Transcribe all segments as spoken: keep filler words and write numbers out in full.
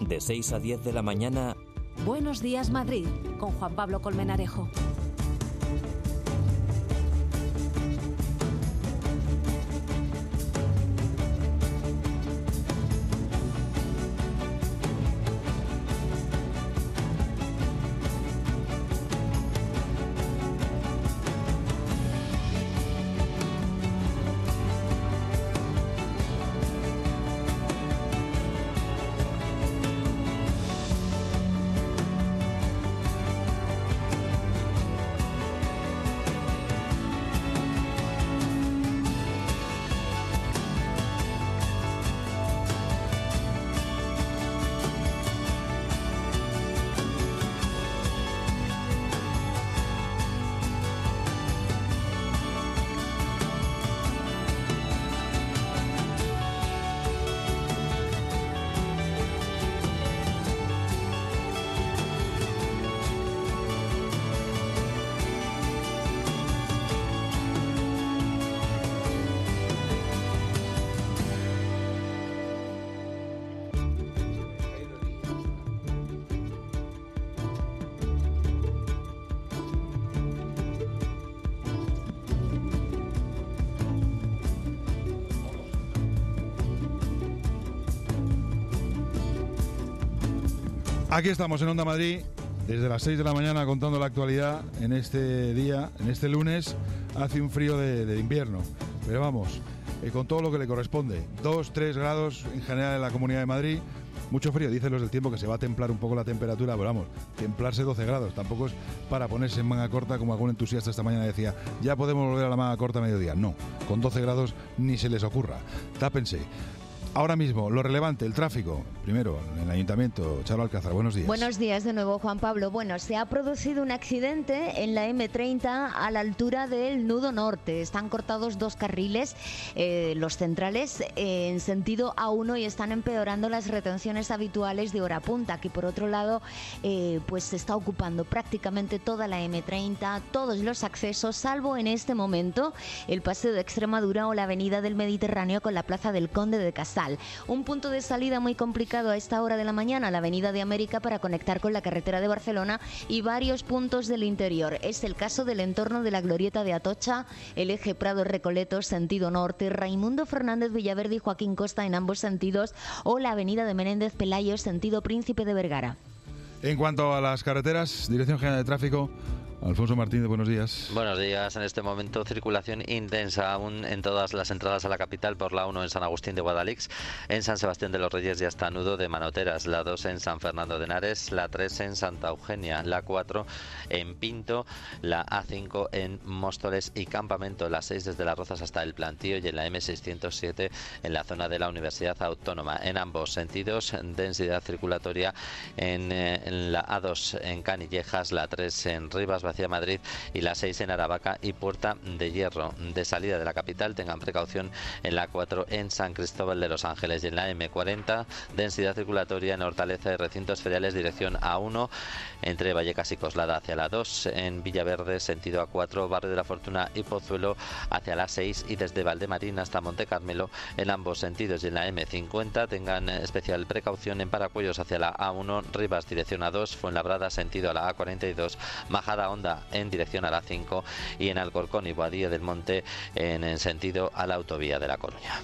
de seis a diez de la mañana. Buenos días, Madrid, con Juan Pablo Colmenarejo. Aquí estamos en Onda Madrid, desde las seis de la mañana contando la actualidad en este día, en este lunes. Hace un frío de, de invierno, pero vamos, eh, con todo lo que le corresponde. dos, tres grados en general en la Comunidad de Madrid. Mucho frío, dicen los del tiempo que se va a templar un poco la temperatura, pero vamos, templarse doce grados. Tampoco es para ponerse en manga corta, como algún entusiasta esta mañana decía, ya podemos volver a la manga corta a mediodía. No, con doce grados ni se les ocurra. Tápense. Ahora mismo, lo relevante, el tráfico. Primero, en el Ayuntamiento. Charo Alcázar, buenos días. Buenos días de nuevo, Juan Pablo. Bueno, se ha producido un accidente en la eme treinta a la altura del Nudo Norte. Están cortados dos carriles, eh, los centrales, eh, en sentido A uno y están empeorando las retenciones habituales de hora punta, que por otro lado, eh, pues se está ocupando prácticamente toda la eme treinta, todos los accesos, salvo en este momento el Paseo de Extremadura o la Avenida del Mediterráneo con la Plaza del Conde de Casal. Un punto de salida muy complicado a esta hora de la mañana, la Avenida de América para conectar con la carretera de Barcelona y varios puntos del interior. Es el caso del entorno de la Glorieta de Atocha, el eje Prado-Recoletos, sentido norte, Raimundo Fernández Villaverde y Joaquín Costa en ambos sentidos, o la Avenida de Menéndez Pelayo, sentido Príncipe de Vergara. En cuanto a las carreteras, Dirección General de Tráfico, Alfonso Martínez, buenos días. Buenos días. En este momento, circulación intensa aún en todas las entradas a la capital por la uno en San Agustín de Guadalix, en San Sebastián de los Reyes ya está nudo de Manoteras, la dos en San Fernando de Henares, la tres en Santa Eugenia, la cuatro en Pinto, la a cinco en Móstoles y Campamento, la seis desde Las Rozas hasta El Plantío y en la eme seiscientos siete en la zona de la Universidad Autónoma. En ambos sentidos, densidad circulatoria en, en la a dos en Canillejas, la tres en Rivas hacia Madrid y la seis en Aravaca y Puerta de Hierro. De salida de la capital tengan precaución en la cuatro en San Cristóbal de los Ángeles y en la eme cuarenta, densidad circulatoria en Hortaleza y recintos feriales dirección a uno entre Vallecas y Coslada hacia la dos, en Villaverde sentido a cuatro, Barrio de la Fortuna y Pozuelo hacia la seis y desde Valdemarín hasta Monte Carmelo en ambos sentidos y en la eme cincuenta tengan especial precaución en Paracuellos hacia la a uno, Rivas dirección a dos, Fuenlabrada sentido a la a cuarenta y dos, Majada Honda en dirección a la cinco y en Alcorcón y Boadilla del Monte en, en sentido a la autovía de La Coruña.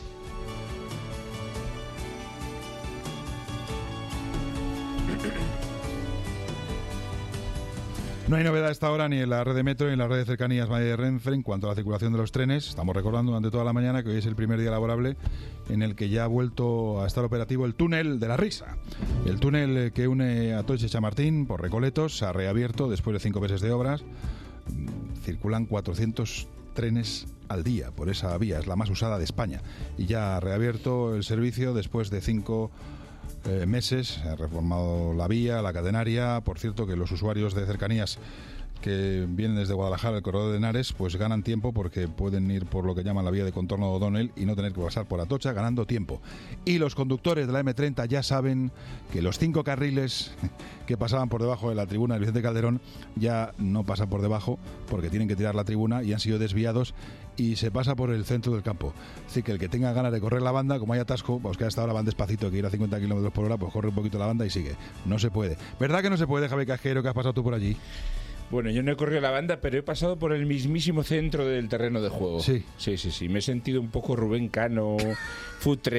No hay novedad a esta hora ni en la red de metro ni en la red de cercanías Madrid de Renfe en cuanto a la circulación de los trenes. Estamos recordando durante toda la mañana que hoy es el primer día laborable en el que ya ha vuelto a estar operativo el túnel de la Risa. El túnel que une Atocha y Chamartín por Recoletos se ha reabierto después de cinco meses de obras. Circulan cuatrocientos trenes al día por esa vía, es la más usada de España. Y ya ha reabierto el servicio después de cinco Eh, meses, ha reformado la vía, la catenaria. Por cierto, que los usuarios de cercanías que vienen desde Guadalajara, el corredor de Henares, pues ganan tiempo porque pueden ir por lo que llaman la vía de contorno de O'Donnell y no tener que pasar por Atocha, ganando tiempo. Y los conductores de la eme treinta ya saben que los cinco carriles que pasaban por debajo de la tribuna del Vicente Calderón ya no pasan por debajo porque tienen que tirar la tribuna y han sido desviados y se pasa por el centro del campo. Así que el que tenga ganas de correr la banda, como hay atasco, pues que hasta ahora van despacito, que ir a cincuenta kilómetros por hora, pues corre un poquito la banda y sigue. No se puede. ¿Verdad que no se puede, Javier Casquero, que has pasado tú por allí? Bueno, yo no he corrido la banda, pero he pasado por el mismísimo centro del terreno de juego. Sí. Sí, sí, sí. Me he sentido un poco Rubén Cano, Futre,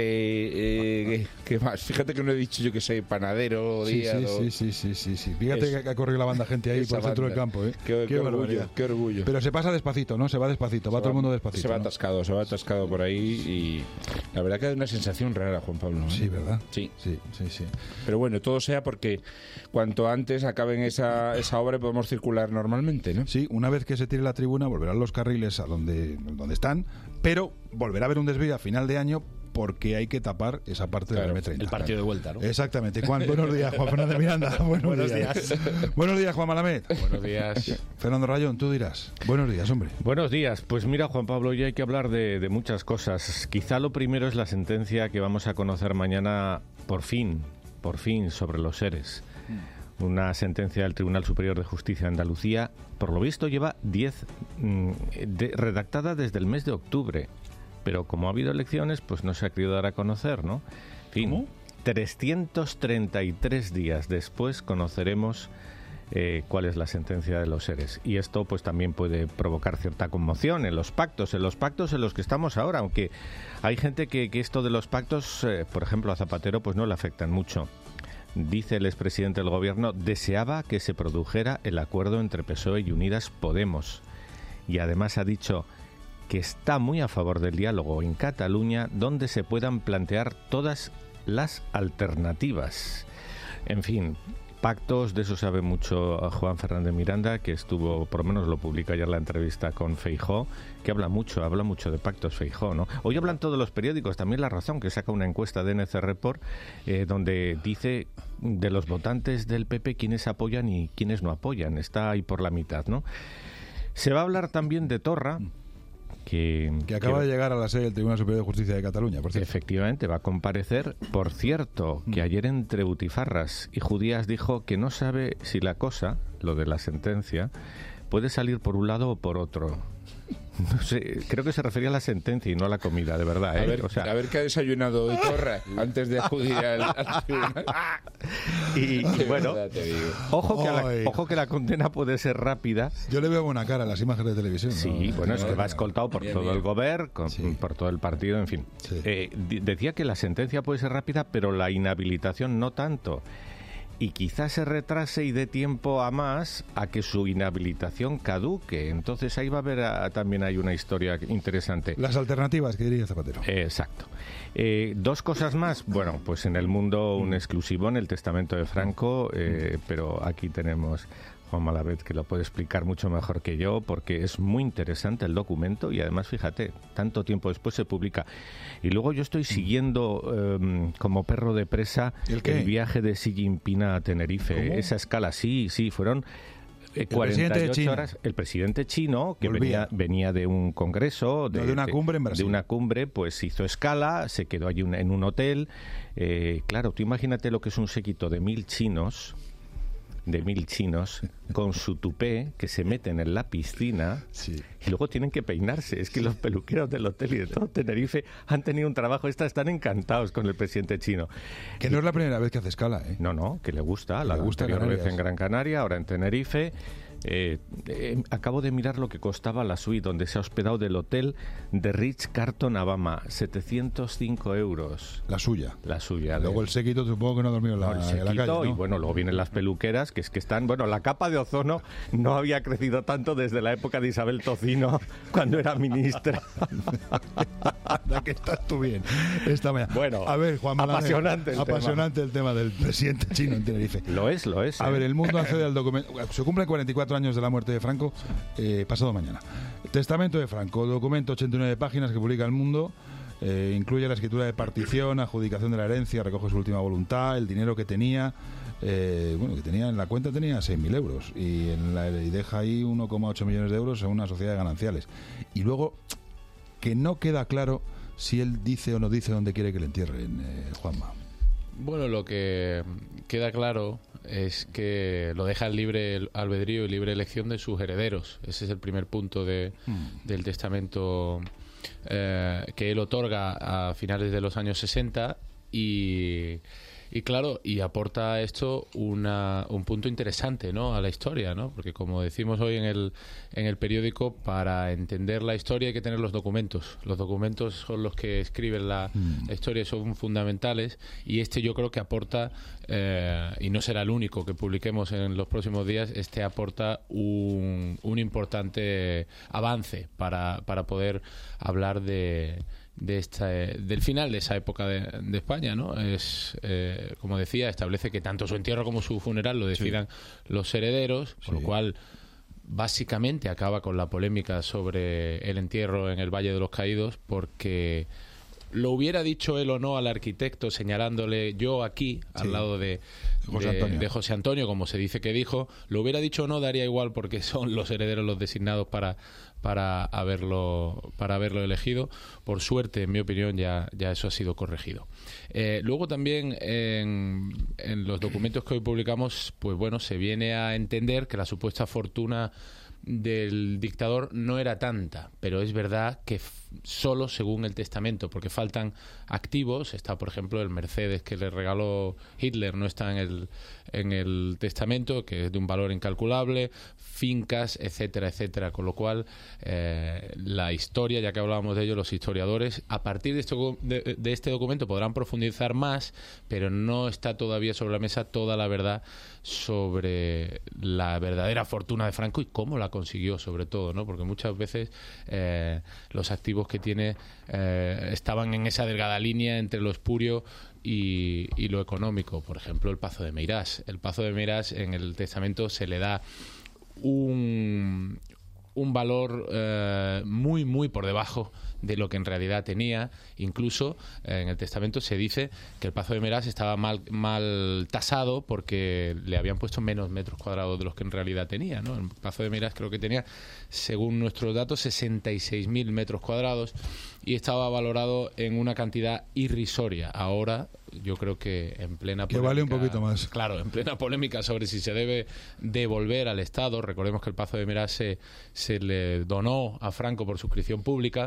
eh, ¿qué más? Fíjate que no he dicho yo que soy panadero, sí, Díaz. Sí, sí, sí, sí, sí. Fíjate es, que ha corrido la banda gente ahí por el centro del campo, ¿eh? Qué, qué, qué orgullo, qué orgullo. Pero se pasa despacito, ¿no? Se va despacito, va, va todo el mundo despacito. Se va ¿no? atascado, se va atascado por ahí y la verdad que da una sensación rara, Juan Pablo, ¿eh? Sí, ¿verdad? Sí. Sí, sí, sí. Pero bueno, todo sea porque cuanto antes acaben esa, esa obra podemos circular normalmente, ¿no? Sí, una vez que se tire la tribuna volverán los carriles a donde, donde están, pero volverá a haber un desvío a final de año porque hay que tapar esa parte claro, de la eme treinta. El partido de vuelta, ¿no? Exactamente. Juan, buenos días. Juan Fernández Miranda, buenos, buenos días. días. Buenos días, Juan Malamed. Buenos días. Fernando Rayón, tú dirás. Buenos días, hombre. Buenos días. Pues mira, Juan Pablo, hoy hay que hablar de, de muchas cosas. Quizá lo primero es la sentencia que vamos a conocer mañana, por fin, por fin, sobre los seres. Una sentencia del Tribunal Superior de Justicia de Andalucía, por lo visto lleva diez, mmm, de, redactada desde el mes de octubre, pero como ha habido elecciones, pues no se ha querido dar a conocer, ¿no? En fin, ¿cómo? trescientos treinta y tres días después conoceremos eh, cuál es la sentencia de los seres. Y esto pues también puede provocar cierta conmoción en los pactos, en los pactos en los que estamos ahora, aunque hay gente que, que esto de los pactos, eh, por ejemplo a Zapatero, pues no le afectan mucho. Dice el expresidente del Gobierno, deseaba que se produjera el acuerdo entre P S O E y Unidas Podemos. Y además ha dicho que está muy a favor del diálogo en Cataluña, donde se puedan plantear todas las alternativas. En fin, pactos, de eso sabe mucho Juan Fernández Miranda, que estuvo, por lo menos lo publica ayer la entrevista con Feijóo, que habla mucho, habla mucho de pactos Feijóo, ¿no? Hoy hablan todos los periódicos, también La Razón, que saca una encuesta de N C Report, eh, donde dice de los votantes del P P quiénes apoyan y quiénes no apoyan, está ahí por la mitad, ¿no? Se va a hablar también de Torra, Que, que acaba que, de llegar a la sede del Tribunal Superior de Justicia de Cataluña, por cierto. Efectivamente, va a comparecer. Por cierto, que ayer entre butifarras y judías dijo que no sabe si la cosa, lo de la sentencia, puede salir por un lado o por otro. No sé, creo que se refería a la sentencia y no a la comida, de verdad, ¿eh? A ver, o sea, a ver qué ha desayunado de Torra antes de acudir al, al tribunal. Y, y bueno, ojo que, la, ojo que la condena puede ser rápida. Yo le veo buena cara a las imágenes de televisión. Sí, ¿no? bueno, es que va escoltado por bien, todo bien. el gobierno, con, sí. por todo el partido, en fin. Sí. Eh, decía que la sentencia puede ser rápida, pero la inhabilitación no tanto. Y quizás se retrase y dé tiempo a más a que su inhabilitación caduque. Entonces ahí va a haber a, también hay una historia interesante. Las alternativas, que diría Zapatero. Eh, exacto. Eh, dos cosas más. Bueno, pues en El Mundo un exclusivo en el testamento de Franco, eh, pero aquí tenemos Juan Malamed, que lo puede explicar mucho mejor que yo, porque es muy interesante el documento y además, fíjate, tanto tiempo después se publica. Y luego yo estoy siguiendo eh, como perro de presa ¿El, qué? el viaje de Xi Jinping a Tenerife. ¿Cómo? Esa escala, sí, sí, fueron eh, cuarenta y ocho horas. El presidente chino, que venía, venía de un congreso, de, no, de una cumbre en Brasil. De una cumbre, pues hizo escala, se quedó allí un, en un hotel. Eh, claro, tú imagínate lo que es un séquito de mil chinos, de mil chinos con su tupé, que se meten en la piscina, sí, y luego tienen que peinarse. Es que los peluqueros del hotel y de todo Tenerife han tenido un trabajo, están encantados con el presidente chino. Que no es la primera vez que hace escala, ¿eh? No, no, que le gusta, la le gusta anterior Canarias. vez en Gran Canaria, ahora en Tenerife. Eh, eh, acabo de mirar lo que costaba la suite donde se ha hospedado del hotel de Ritz Carlton Alabama, setecientos cinco euros. La suya. La suya. Luego de... el séquito supongo que no ha dormido en la, no, el séquito, en la calle, ¿no? Y bueno, luego vienen las peluqueras, que es que están, bueno, la capa de ozono no había crecido tanto desde la época de Isabel Tocino, cuando era ministra. Anda, que estás tú bien esta mañana. Bueno, a ver, Juan Malamed, apasionante el apasionante tema. el tema del presidente chino en Tenerife. Lo es, lo es. A ¿eh? ver, El Mundo accede al documento. Se cumplen cuarenta y cuatro años de la muerte de Franco, eh, pasado mañana. Testamento de Franco, documento ochenta y nueve páginas que publica El Mundo. Eh, incluye la escritura de partición, adjudicación de la herencia, recoge su última voluntad, el dinero que tenía, eh, bueno, que tenía en la cuenta tenía seis mil euros y, en la, y deja ahí uno coma ocho millones de euros en una sociedad de gananciales. Y luego, que no queda claro si él dice o no dice dónde quiere que le entierren, eh, Juanma. Bueno, lo que queda claro es que lo deja libre albedrío y libre elección de sus herederos. Ese es el primer punto de, mm. del testamento eh, que él otorga a finales de los años sesenta y... Y claro, y aporta esto una, un punto interesante, ¿no?, a la historia, ¿no? Porque como decimos hoy en el, en el periódico, para entender la historia hay que tener los documentos. Los documentos son los que escriben la, mm. la historia, son fundamentales, y este yo creo que aporta, eh, y no será el único que publiquemos en los próximos días, este aporta un, un importante avance para, para poder hablar de... de esta, del final de esa época de, de España, ¿no? Es, eh, como decía, establece que tanto su entierro como su funeral lo decidan sí. los herederos, con sí. lo cual básicamente acaba con la polémica sobre el entierro en el Valle de los Caídos, porque lo hubiera dicho él o no al arquitecto, señalándole yo aquí, sí. al lado de José, de, de José Antonio, como se dice que dijo, lo hubiera dicho o no, daría igual, porque son los herederos los designados para para haberlo para haberlo elegido. Por suerte, en mi opinión, ya, ya eso ha sido corregido. Eh, luego también en, en los documentos que hoy publicamos, pues bueno, se viene a entender que la supuesta fortuna del dictador no era tanta, pero es verdad que f- solo según el testamento, porque faltan activos. Está, por ejemplo, el Mercedes que le regaló Hitler, no está en el en el testamento, que es de un valor incalculable, fincas, etcétera, etcétera, con lo cual eh, la historia, ya que hablábamos de ello, los historiadores a partir de, esto, de, de este documento podrán profundizar más, pero no está todavía sobre la mesa toda la verdad sobre la verdadera fortuna de Franco y cómo la consiguió, sobre todo, ¿no? Porque muchas veces eh, los activos que tiene eh, estaban en esa delgada línea entre lo espurio y, y lo económico. Por ejemplo, el Pazo de Meirás. El Pazo de Meirás, en el testamento se le da un, un valor eh, muy, muy por debajo de lo que en realidad tenía. Incluso eh, en el testamento se dice que el Pazo de Meirás estaba mal, mal tasado porque le habían puesto menos metros cuadrados de los que en realidad tenía, ¿no? El Pazo de Meirás creo que tenía, según nuestros datos, sesenta y seis mil metros cuadrados y estaba valorado en una cantidad irrisoria. Ahora yo creo que en plena que polémica, vale un poquito más. Claro, en plena polémica sobre si se debe devolver al Estado. Recordemos que el Pazo de Meirás se, se le donó a Franco por suscripción pública.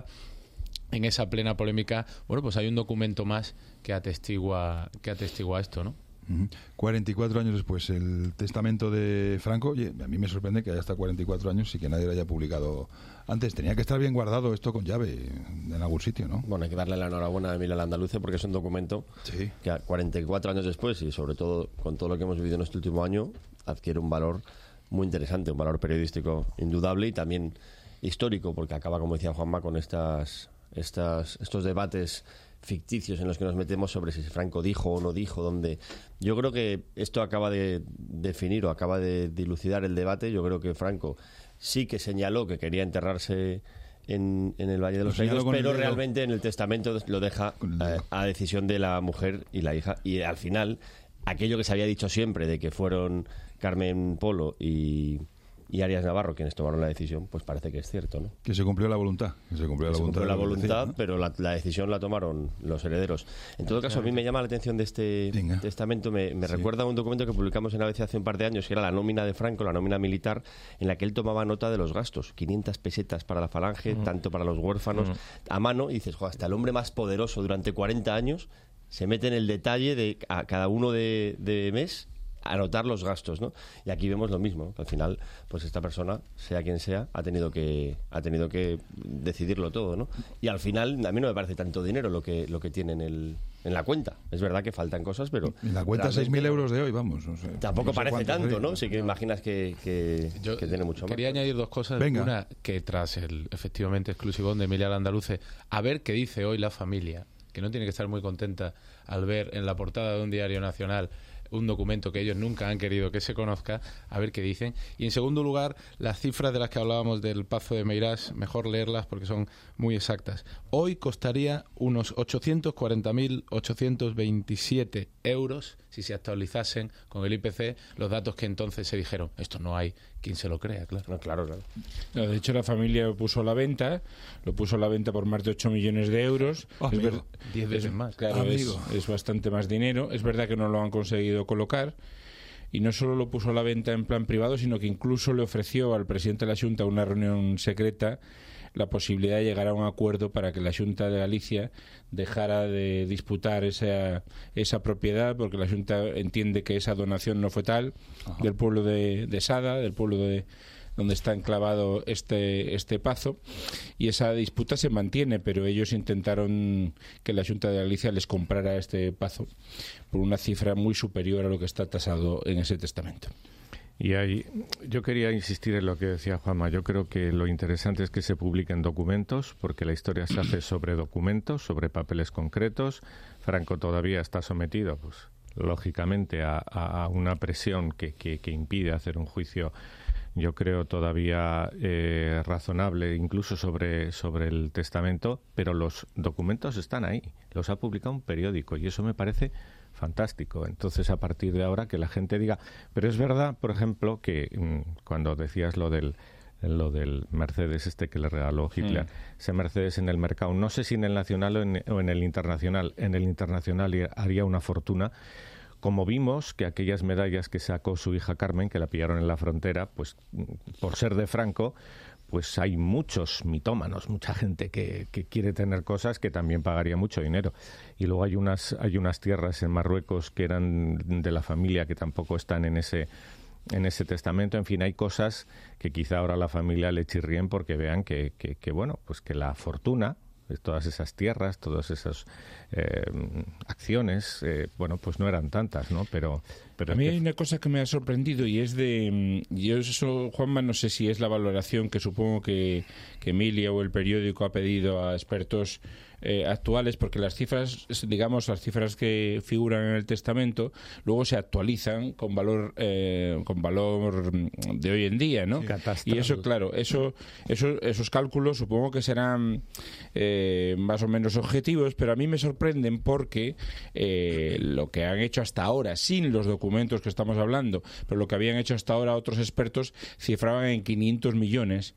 En esa plena polémica, bueno, pues hay un documento más que atestigua que atestigua esto, ¿no? Uh-huh. cuarenta y cuatro años después, el testamento de Franco. Oye, a mí me sorprende que haya hasta cuarenta y cuatro años y que nadie lo haya publicado antes. Tenía que estar bien guardado esto con llave en algún sitio, ¿no? Bueno, hay que darle la enhorabuena a Emilio Landaluce porque es un documento sí. que a cuarenta y cuatro años después, y sobre todo con todo lo que hemos vivido en este último año, adquiere un valor muy interesante, un valor periodístico indudable y también histórico, porque acaba, como decía Juanma, con estas, estas estos debates ficticios en los que nos metemos sobre si Franco dijo o no dijo, dónde. Yo creo que esto acaba de definir o acaba de dilucidar el debate. Yo creo que Franco sí que señaló que quería enterrarse en, en el Valle de los Caídos, pero realmente en el testamento lo deja eh, a decisión de la mujer y la hija. Y al final, aquello que se había dicho siempre de que fueron Carmen Polo y... y Arias Navarro quienes tomaron la decisión, pues parece que es cierto, ¿no? Que se cumplió la voluntad. Que se cumplió que la se voluntad, cumplió la voluntad decir, ¿no? Pero la, la decisión la tomaron los herederos. En todo caso, a mí me llama la atención de este Venga. testamento, me, me sí. recuerda a un documento que publicamos en A B C hace un par de años, que era la nómina de Franco, la nómina militar, en la que él tomaba nota de los gastos, quinientas pesetas para la falange, mm. tanto para los huérfanos, mm. a mano, y dices, jo, hasta el hombre más poderoso durante cuarenta años se mete en el detalle de a cada uno de, de mes anotar los gastos, ¿no? Y aquí vemos lo mismo, que al final, pues esta persona, sea quien sea, ha tenido que ha tenido que decidirlo todo, ¿no? Y al final, a mí no me parece tanto dinero lo que lo que tiene en el en la cuenta. Es verdad que faltan cosas, pero... En la cuenta seis mil euros de hoy, vamos. No sé, tampoco no sé parece tanto, hay. ¿no? Sí que imaginas que, que, Yo que tiene mucho más. Quería añadir dos cosas. Venga. Una, que tras el efectivamente exclusivón de Emilia Landaluce, a ver qué dice hoy la familia, que no tiene que estar muy contenta al ver en la portada de un diario nacional un documento que ellos nunca han querido que se conozca, a ver qué dicen. Y en segundo lugar, las cifras de las que hablábamos del Pazo de Meirás, mejor leerlas porque son muy exactas. Hoy costaría unos ochocientos cuarenta mil ochocientos veintisiete euros si se actualizasen con el I P C los datos que entonces se dijeron. Esto no hay quien se lo crea, claro. No, claro, claro. No, de hecho, la familia lo puso a la venta, lo puso a la venta por más de ocho millones de euros. Oh, es amigo. ver, Diez veces es, más. Claro, es, Amigo. es bastante más dinero. Es verdad que no lo han conseguido colocar. Y no solo lo puso a la venta en plan privado, sino que incluso le ofreció al presidente de la Xunta una reunión secreta la posibilidad de llegar a un acuerdo para que la Xunta de Galicia dejara de disputar esa, esa propiedad, porque la Xunta entiende que esa donación no fue tal. Ajá. Del pueblo de, de Sada, del pueblo de donde está enclavado este este pazo, y esa disputa se mantiene, pero ellos intentaron que la Xunta de Galicia les comprara este pazo por una cifra muy superior a lo que está tasado en ese testamento. Y ahí, yo quería insistir en lo que decía Juanma. Yo creo que lo interesante es que se publiquen documentos, porque la historia se hace sobre documentos, sobre papeles concretos. Franco todavía está sometido, pues lógicamente, a, a una presión que, que, que impide hacer un juicio, yo creo, todavía eh, razonable, incluso sobre, sobre el testamento, pero los documentos están ahí, los ha publicado un periódico, y eso me parece fantástico. Entonces, a partir de ahora, que la gente diga... Pero es verdad, por ejemplo, que mmm, cuando decías lo del lo del Mercedes este que le regaló Hitler, mm. ese Mercedes en el mercado, no sé si en el nacional o en, o en el internacional, en el internacional haría una fortuna, como vimos que aquellas medallas que sacó su hija Carmen, que la pillaron en la frontera, pues por ser de Franco, pues hay muchos mitómanos, mucha gente que, que quiere tener cosas que también pagaría mucho dinero. Y luego hay unas, hay unas tierras en Marruecos que eran de la familia que tampoco están en ese, en ese testamento. En fin, hay cosas que quizá ahora la familia le chirríen porque vean que, que, que bueno, pues que la fortuna, todas esas tierras, todas esas eh, acciones, eh, bueno, pues no eran tantas, ¿no? Pero, pero a mí que... hay una cosa que me ha sorprendido, y es de... Yo eso, Juanma, no sé si es la valoración que supongo que, que Emilia o el periódico ha pedido a expertos eh, actuales, porque las cifras, digamos, las cifras que figuran en el testamento, luego se actualizan con valor eh, con valor de hoy en día, ¿no? Sí, y eso, claro, eso, eso esos cálculos supongo que serán eh, más o menos objetivos, pero a mí me sorprenden porque eh, lo que han hecho hasta ahora, sin los documentos que estamos hablando, pero lo que habían hecho hasta ahora otros expertos, cifraban en quinientos millones.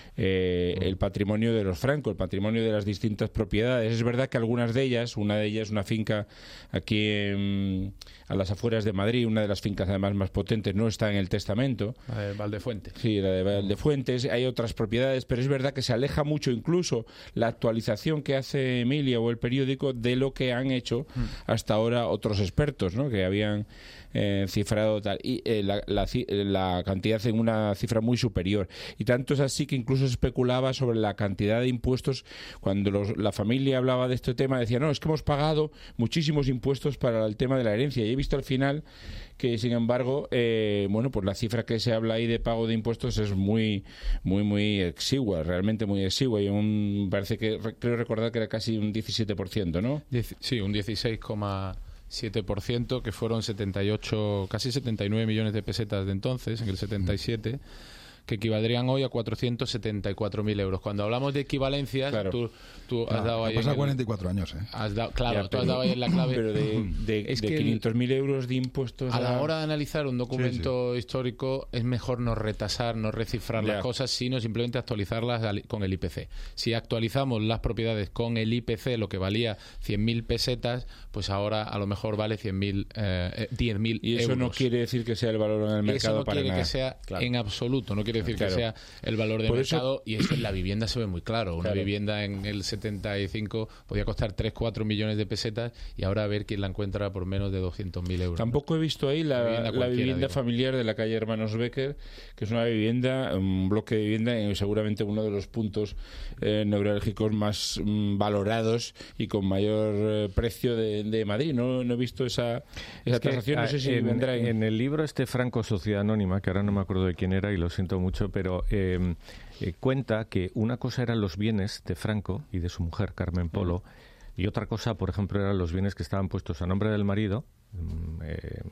Eh, el patrimonio de los Franco, el patrimonio de las distintas propiedades. Es verdad que algunas de ellas, una de ellas, una finca aquí en, a las afueras de Madrid, una de las fincas además más potentes, no está en el testamento. La de Valdefuente. Sí, la de Valdefuentes. Hay otras propiedades, pero es verdad que se aleja mucho incluso la actualización que hace Emilia o el periódico de lo que han hecho hasta ahora otros expertos, ¿no? Que habían eh, cifrado tal. Y eh, la, la, la cantidad en una cifra muy superior. Y tanto es así que incluso se especulaba sobre la cantidad de impuestos. Cuando los, la familia hablaba de este tema, decía, no, es que hemos pagado muchísimos impuestos para el tema de la herencia. Y he visto al final que, sin embargo, eh, bueno, pues la cifra que se habla ahí de pago de impuestos es muy, muy, muy exigua, realmente muy exigua. Y un, parece que, creo recordar que era casi un diecisiete por ciento, ¿no? Sí, un dieciséis coma siete por ciento, que fueron setenta y ocho, casi setenta y nueve millones de pesetas de entonces, en el setenta y siete, que equivaldrían hoy a cuatrocientos setenta y cuatro mil euros. Cuando hablamos de equivalencias, claro. tú, tú has no, dado ahí... Pasa en el, cuarenta y cuatro años, ¿eh? Has dado, claro, ya, tú pero, has dado ahí en la clave... Pero de, de, es de que quinientos mil euros de impuestos... A la hora de analizar un documento sí, sí. histórico es mejor no retasar, no recifrar ya. las cosas, sino simplemente actualizarlas con el I P C. Si actualizamos las propiedades con el I P C, lo que valía cien mil pesetas, pues ahora a lo mejor vale cien mil, eh, diez mil euros. Y eso no quiere decir que sea el valor en el mercado eso no para quiere nada. que sea claro. en absoluto, no quiere decir claro. que sea el valor de Por mercado, eso... y eso en la vivienda se ve muy claro. Una claro. vivienda en el setenta y cinco podía costar tres, cuatro millones de pesetas, y ahora a ver quién la encuentra por menos de doscientos mil euros. Tampoco he visto ahí la, la vivienda, la vivienda familiar de la calle Hermanos Becker, que es una vivienda, un bloque de vivienda en seguramente uno de los puntos eh, neurálgicos más mm, valorados y con mayor eh, precio de, de Madrid. No, no he visto esa, esa transacción, no sé si en, vendrá en... en el libro este Franco Sociedad Anónima, que ahora no me acuerdo de quién era y lo siento mucho, pero eh, eh, cuenta que una cosa eran los bienes de Franco y de su mujer Carmen Polo, mm. y otra cosa, por ejemplo, eran los bienes que estaban puestos a nombre del marido, eh,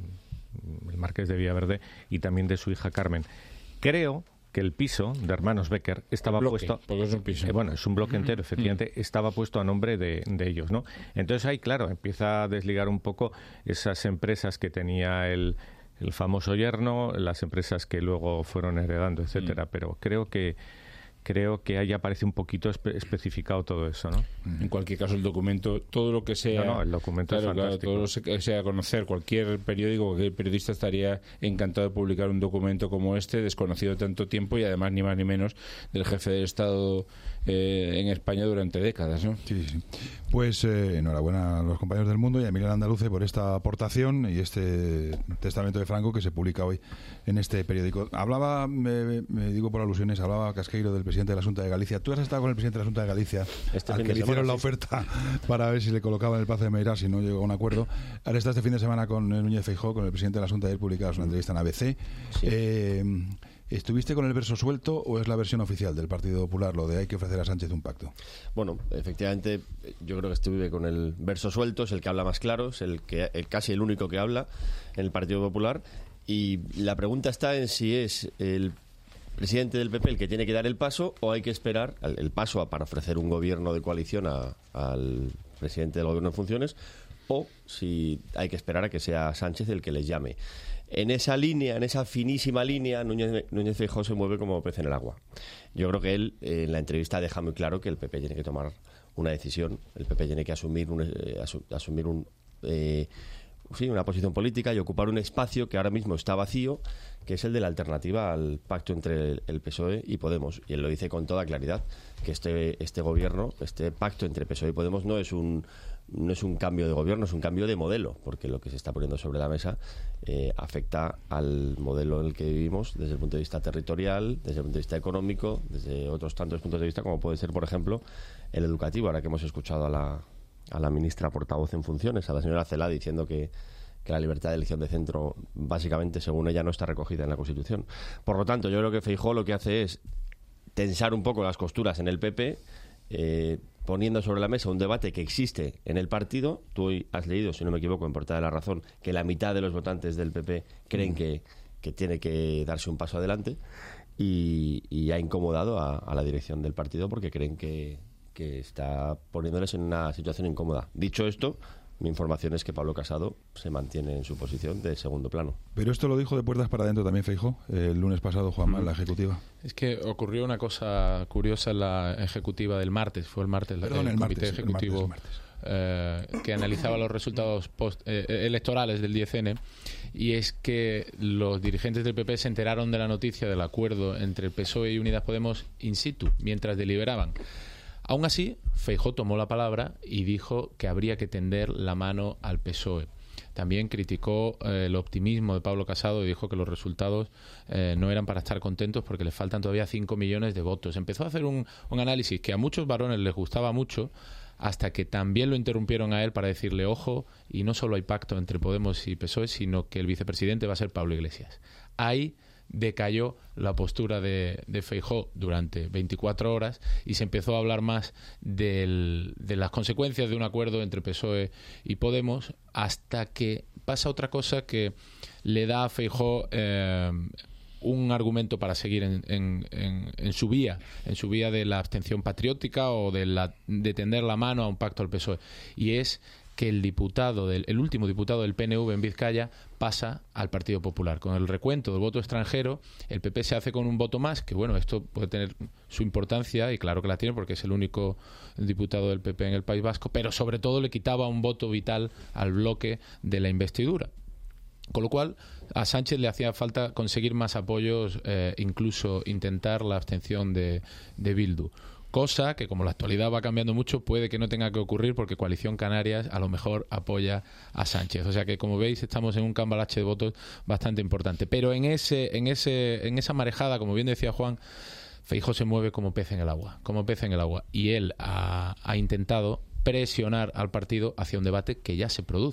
el marqués de Villaverde, y también de su hija Carmen. Creo que el piso de hermanos Becker estaba bloque, puesto... porque es un piso. Eh, bueno, es un bloque entero, efectivamente, mm. estaba puesto a nombre de, de ellos, ¿no? Entonces ahí, claro, empieza a desligar un poco esas empresas que tenía el, el famoso yerno, las empresas que luego fueron heredando, etcétera. Mm. Pero creo que creo que ahí aparece un poquito espe- especificado todo eso, ¿no? En cualquier caso, el documento, todo lo que sea... No, no, el documento claro, es fantástico. Claro, todo lo que sea conocer, cualquier periódico, cualquier periodista estaría encantado de publicar un documento como este, desconocido tanto tiempo y además ni más ni menos del jefe del Estado eh, en España durante décadas, ¿no? Sí, sí. Pues eh, enhorabuena a los compañeros del Mundo y a Emiliano Andaluce por esta aportación y este testamento de Franco que se publica hoy en este periódico. Hablaba, me, me digo por alusiones, hablaba Casqueiro del presidente de la Junta de Galicia. ¿Tú has estado con el presidente de la Junta de Galicia este al que le hicieron la oferta para ver si le colocaban el Pazo de Meirás y no llegó a un acuerdo? Ahora está este fin de semana con Núñez Feijóo, con el presidente de la Junta, de publicados una entrevista en A B C. Sí. Eh, ¿Estuviste con el verso suelto o es la versión oficial del Partido Popular, lo de hay que ofrecer a Sánchez un pacto? Bueno, efectivamente, yo creo que estuve con el verso suelto, es el que habla más claro, es el que el, casi el único que habla en el Partido Popular, y la pregunta está en si es el presidente del P P el que tiene que dar el paso o hay que esperar el, el paso a, para ofrecer un gobierno de coalición a, al presidente del gobierno en funciones, o si hay que esperar a que sea Sánchez el que les llame. En esa línea, en esa finísima línea, Núñez, Núñez Feijóo se mueve como pez en el agua. Yo creo que él, eh, en la entrevista, deja muy claro que el P P tiene que tomar una decisión, el P P tiene que asumir un, eh, asu, asumir un, eh, sí, una posición política y ocupar un espacio que ahora mismo está vacío, que es el de la alternativa al pacto entre el, el P S O E y Podemos. Y él lo dice con toda claridad, que este, este gobierno, este pacto entre P S O E y Podemos no es un... no es un cambio de gobierno, es un cambio de modelo, porque lo que se está poniendo sobre la mesa eh, afecta al modelo en el que vivimos desde el punto de vista territorial, desde el punto de vista económico, desde otros tantos puntos de vista, como puede ser, por ejemplo, el educativo. Ahora que hemos escuchado a la, a la ministra portavoz en funciones, a la señora Celaá, diciendo que, que la libertad de elección de centro, básicamente, según ella, no está recogida en la Constitución. Por lo tanto, yo creo que Feijóo lo que hace es tensar un poco las costuras en el P P, eh, poniendo sobre la mesa un debate que existe en el partido. Tú hoy has leído, si no me equivoco, en Portada de la Razón, que la mitad de los votantes del P P creen mm. que, que tiene que darse un paso adelante, y, y ha incomodado a, a la dirección del partido porque creen que, que está poniéndoles en una situación incómoda. Dicho esto, mi información es que Pablo Casado se mantiene en su posición de segundo plano. Pero esto lo dijo de puertas para adentro también Feijóo el lunes pasado, Juanma, en la ejecutiva. Es que ocurrió una cosa curiosa en la ejecutiva del martes, fue el martes, Perdón, el, el comité martes, ejecutivo el martes, el martes. Eh, que analizaba los resultados post, eh, electorales del diez ene, y es que los dirigentes del P P se enteraron de la noticia del acuerdo entre el P S O E y Unidas Podemos in situ, mientras deliberaban. Aún así, Feijóo tomó la palabra y dijo que habría que tender la mano al P S O E. También criticó eh, el optimismo de Pablo Casado y dijo que los resultados eh, no eran para estar contentos porque le faltan todavía cinco millones de votos. Empezó a hacer un, un análisis que a muchos varones les gustaba mucho, hasta que también lo interrumpieron a él para decirle, ojo, y no solo hay pacto entre Podemos y P S O E, sino que el vicepresidente va a ser Pablo Iglesias. Ahí decayó la postura de, de Feijóo durante veinticuatro horas y se empezó a hablar más del, de las consecuencias de un acuerdo entre P S O E y Podemos, hasta que pasa otra cosa que le da a Feijóo eh, un argumento para seguir en, en, en, en su vía, en su vía de la abstención patriótica o de, la, de tender la mano a un pacto al P S O E, y es que el diputado del, el último diputado del P N V en Vizcaya pasa al Partido Popular. Con el recuento del voto extranjero, el P P se hace con un voto más, que bueno, esto puede tener su importancia, y claro que la tiene porque es el único diputado del P P en el País Vasco, pero sobre todo le quitaba un voto vital al bloque de la investidura. Con lo cual, a Sánchez le hacía falta conseguir más apoyos, eh, incluso intentar la abstención de, de Bildu. Cosa que, como la actualidad va cambiando mucho, puede que no tenga que ocurrir porque Coalición Canarias a lo mejor apoya a Sánchez. O sea que, como veis, estamos en un cambalache de votos bastante importante. Pero en ese, en ese, en esa marejada, como bien decía Juan, Feijóo se mueve como pez en el agua, como pez en el agua. Y él ha, ha intentado presionar al partido hacia un debate que ya se produce,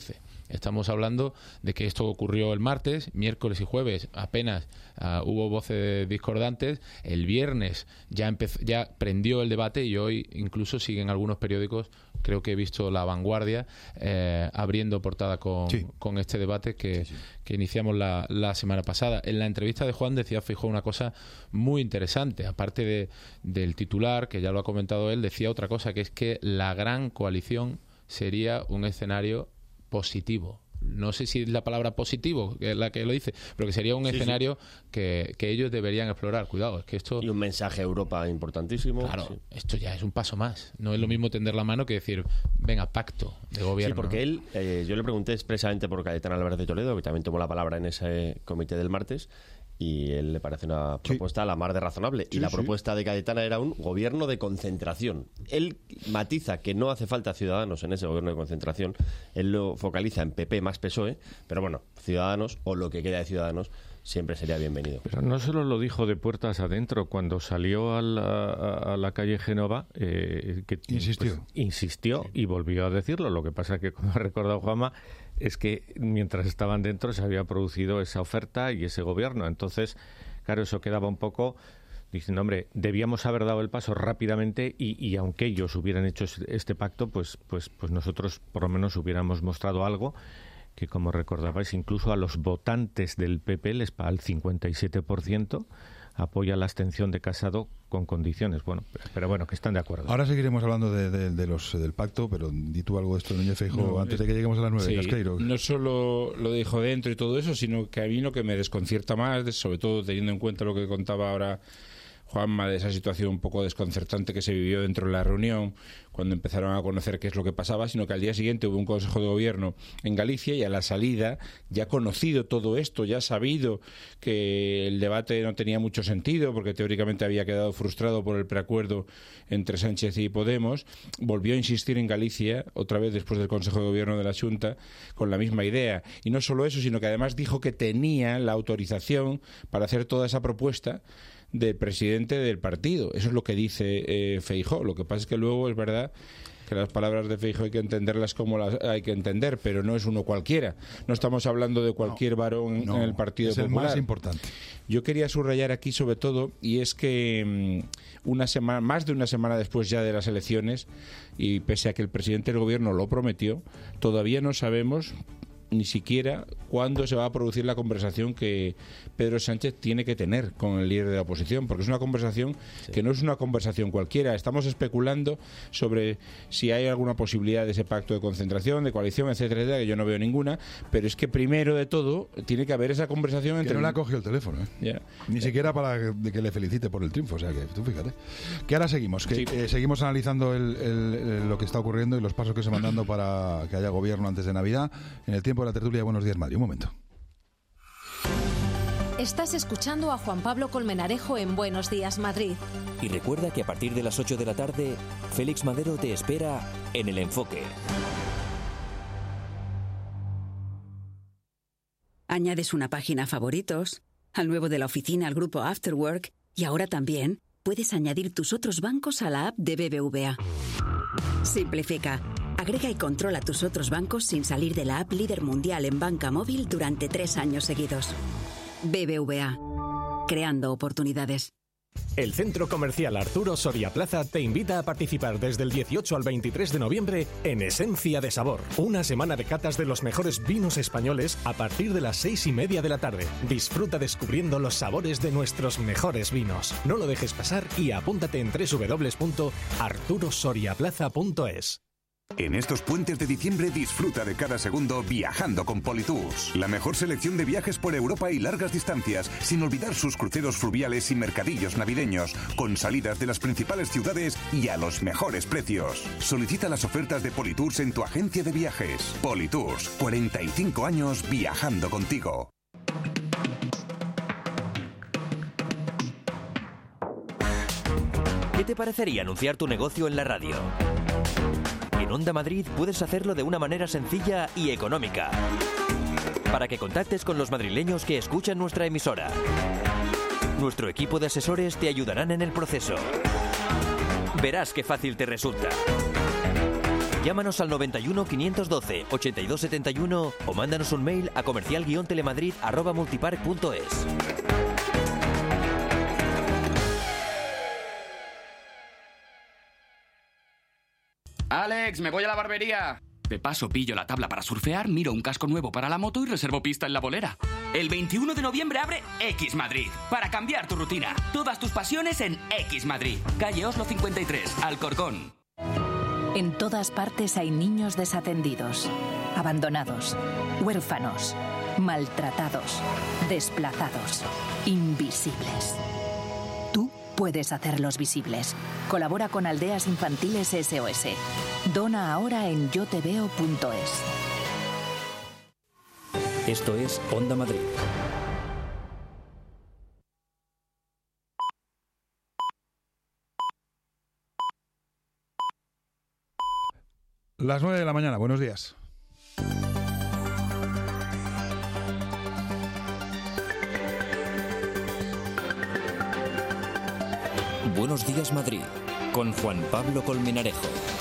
Estamos hablando de que esto ocurrió el martes, miércoles y jueves apenas uh, hubo voces discordantes, el viernes ya empezó, ya prendió el debate y hoy incluso siguen algunos periódicos, creo que he visto La Vanguardia eh, abriendo portada con, sí. con este debate que, sí, sí. que iniciamos la, la semana pasada. En la entrevista de Juan decía Feijóo una cosa muy interesante, aparte de, del titular, que ya lo ha comentado él, decía otra cosa, que es que la gran coalición sería un escenario positivo. No sé si es la palabra positivo que es la que lo dice, pero que sería un sí, escenario sí. Que, que ellos deberían explorar. Cuidado, es que esto... Y un mensaje a Europa importantísimo. Claro, sí. esto ya es un paso más. No es lo mismo tender la mano que decir, venga, pacto de gobierno. Sí, porque él, eh, yo le pregunté expresamente por Cayetana Álvarez de Toledo, que también tomó la palabra en ese comité del martes, y él le parece una propuesta sí. a la mar de razonable. Sí, y la sí. propuesta de Cayetana era un gobierno de concentración. Él matiza que no hace falta Ciudadanos en ese gobierno de concentración. Él lo focaliza en P P más P S O E, pero bueno, Ciudadanos, o lo que queda de Ciudadanos, siempre sería bienvenido. Pero no solo lo dijo de puertas adentro, cuando salió a la, a la calle Génova, eh, que insistió, pues, insistió sí. y volvió a decirlo. Lo que pasa que, como ha recordado Juanma, es que mientras estaban dentro se había producido esa oferta y ese gobierno. Entonces, claro, eso quedaba un poco diciendo, hombre, debíamos haber dado el paso rápidamente y, y aunque ellos hubieran hecho este pacto, pues, pues, pues nosotros por lo menos hubiéramos mostrado algo que, como recordabais, incluso a los votantes del P P, les al cincuenta y siete por ciento apoya la abstención de Casado con condiciones. Bueno, pero bueno, que están de acuerdo. Ahora seguiremos hablando de, de, de los del pacto, pero di tú algo de esto, Núñez Feijóo, no, antes es, de que lleguemos a las nueve, sí, Casqueiro. No solo lo dijo dentro y todo eso, sino que a mí lo que me desconcierta más, sobre todo teniendo en cuenta lo que contaba ahora Juanma, de esa situación un poco desconcertante que se vivió dentro de la reunión cuando empezaron a conocer qué es lo que pasaba, sino que al día siguiente hubo un Consejo de Gobierno en Galicia y a la salida, ya conocido todo esto, ya sabido que el debate no tenía mucho sentido porque teóricamente había quedado frustrado por el preacuerdo entre Sánchez y Podemos, volvió a insistir en Galicia, otra vez después del Consejo de Gobierno de la Xunta, con la misma idea. Y no solo eso, sino que además dijo que tenía la autorización para hacer toda esa propuesta del presidente del partido. Eso es lo que dice eh, Feijóo. Lo que pasa es que luego es verdad que las palabras de Feijóo hay que entenderlas como las hay que entender, pero no es uno cualquiera. No estamos hablando de cualquier no, varón no, en el Partido es Popular. Es el más importante. Yo quería subrayar aquí sobre todo, y es que una semana, más de una semana después ya de las elecciones, y pese a que el presidente del gobierno lo prometió, todavía no sabemos ni siquiera cuándo se va a producir la conversación que Pedro Sánchez tiene que tener con el líder de la oposición, porque es una conversación sí. que no es una conversación cualquiera. Estamos especulando sobre si hay alguna posibilidad de ese pacto de concentración, de coalición, etcétera, etcétera, que yo no veo ninguna, pero es que primero de todo tiene que haber esa conversación entre... Que no le ha cogido el teléfono, ¿eh? Yeah. Ni siquiera para que le felicite por el triunfo, o sea que tú fíjate. Que ahora seguimos, que sí. eh, seguimos analizando el, el, el, lo que está ocurriendo y los pasos que se van dando para que haya gobierno antes de Navidad, en el tiempo de la tertulia de Buenos Días Madrid. Un momento. Estás escuchando a Juan Pablo Colmenarejo en Buenos Días Madrid. Y recuerda que a partir de las ocho de la tarde, Félix Madero te espera en El Enfoque. Añades una página a favoritos, al nuevo de la oficina al grupo Afterwork y ahora también puedes añadir tus otros bancos a la app de B B V A. Simplifica. Agrega y controla tus otros bancos sin salir de la app líder mundial en banca móvil durante tres años seguidos. B B V A. Creando oportunidades. El Centro Comercial Arturo Soria Plaza te invita a participar desde el dieciocho al veintitrés de noviembre en Esencia de Sabor, una semana de catas de los mejores vinos españoles a partir de las seis y media de la tarde. Disfruta descubriendo los sabores de nuestros mejores vinos. No lo dejes pasar y apúntate en doble u doble u doble u punto arturo soria plaza punto es. En estos puentes de diciembre disfruta de cada segundo viajando con Politours. La mejor selección de viajes por Europa y largas distancias, sin olvidar sus cruceros fluviales y mercadillos navideños, con salidas de las principales ciudades y a los mejores precios. Solicita las ofertas de Politours en tu agencia de viajes. Politours, cuarenta y cinco años viajando contigo. ¿Qué te parecería anunciar tu negocio en la radio? En Onda Madrid puedes hacerlo de una manera sencilla y económica, para que contactes con los madrileños que escuchan nuestra emisora. Nuestro equipo de asesores te ayudarán en el proceso. Verás qué fácil te resulta. Llámanos al noventa y uno, quinientos doce, ochenta y dos setenta y uno o mándanos un mail a comercial guion telemadrid arroba multipark punto es. Alex, me voy a la barbería. De paso pillo la tabla para surfear, miro un casco nuevo para la moto y reservo pista en la bolera. El veintiuno de noviembre abre X Madrid, para cambiar tu rutina. Todas tus pasiones en X Madrid. Calle Oslo cincuenta y tres, Alcorcón. En todas partes hay niños desatendidos, abandonados, huérfanos, maltratados, desplazados, invisibles. Tú puedes hacerlos visibles. Colabora con Aldeas Infantiles S O S. Dona ahora en yo te veo punto es. Esto es Onda Madrid. Las nueve de la mañana, buenos días. Buenos días Madrid, con Juan Pablo Colmenarejo.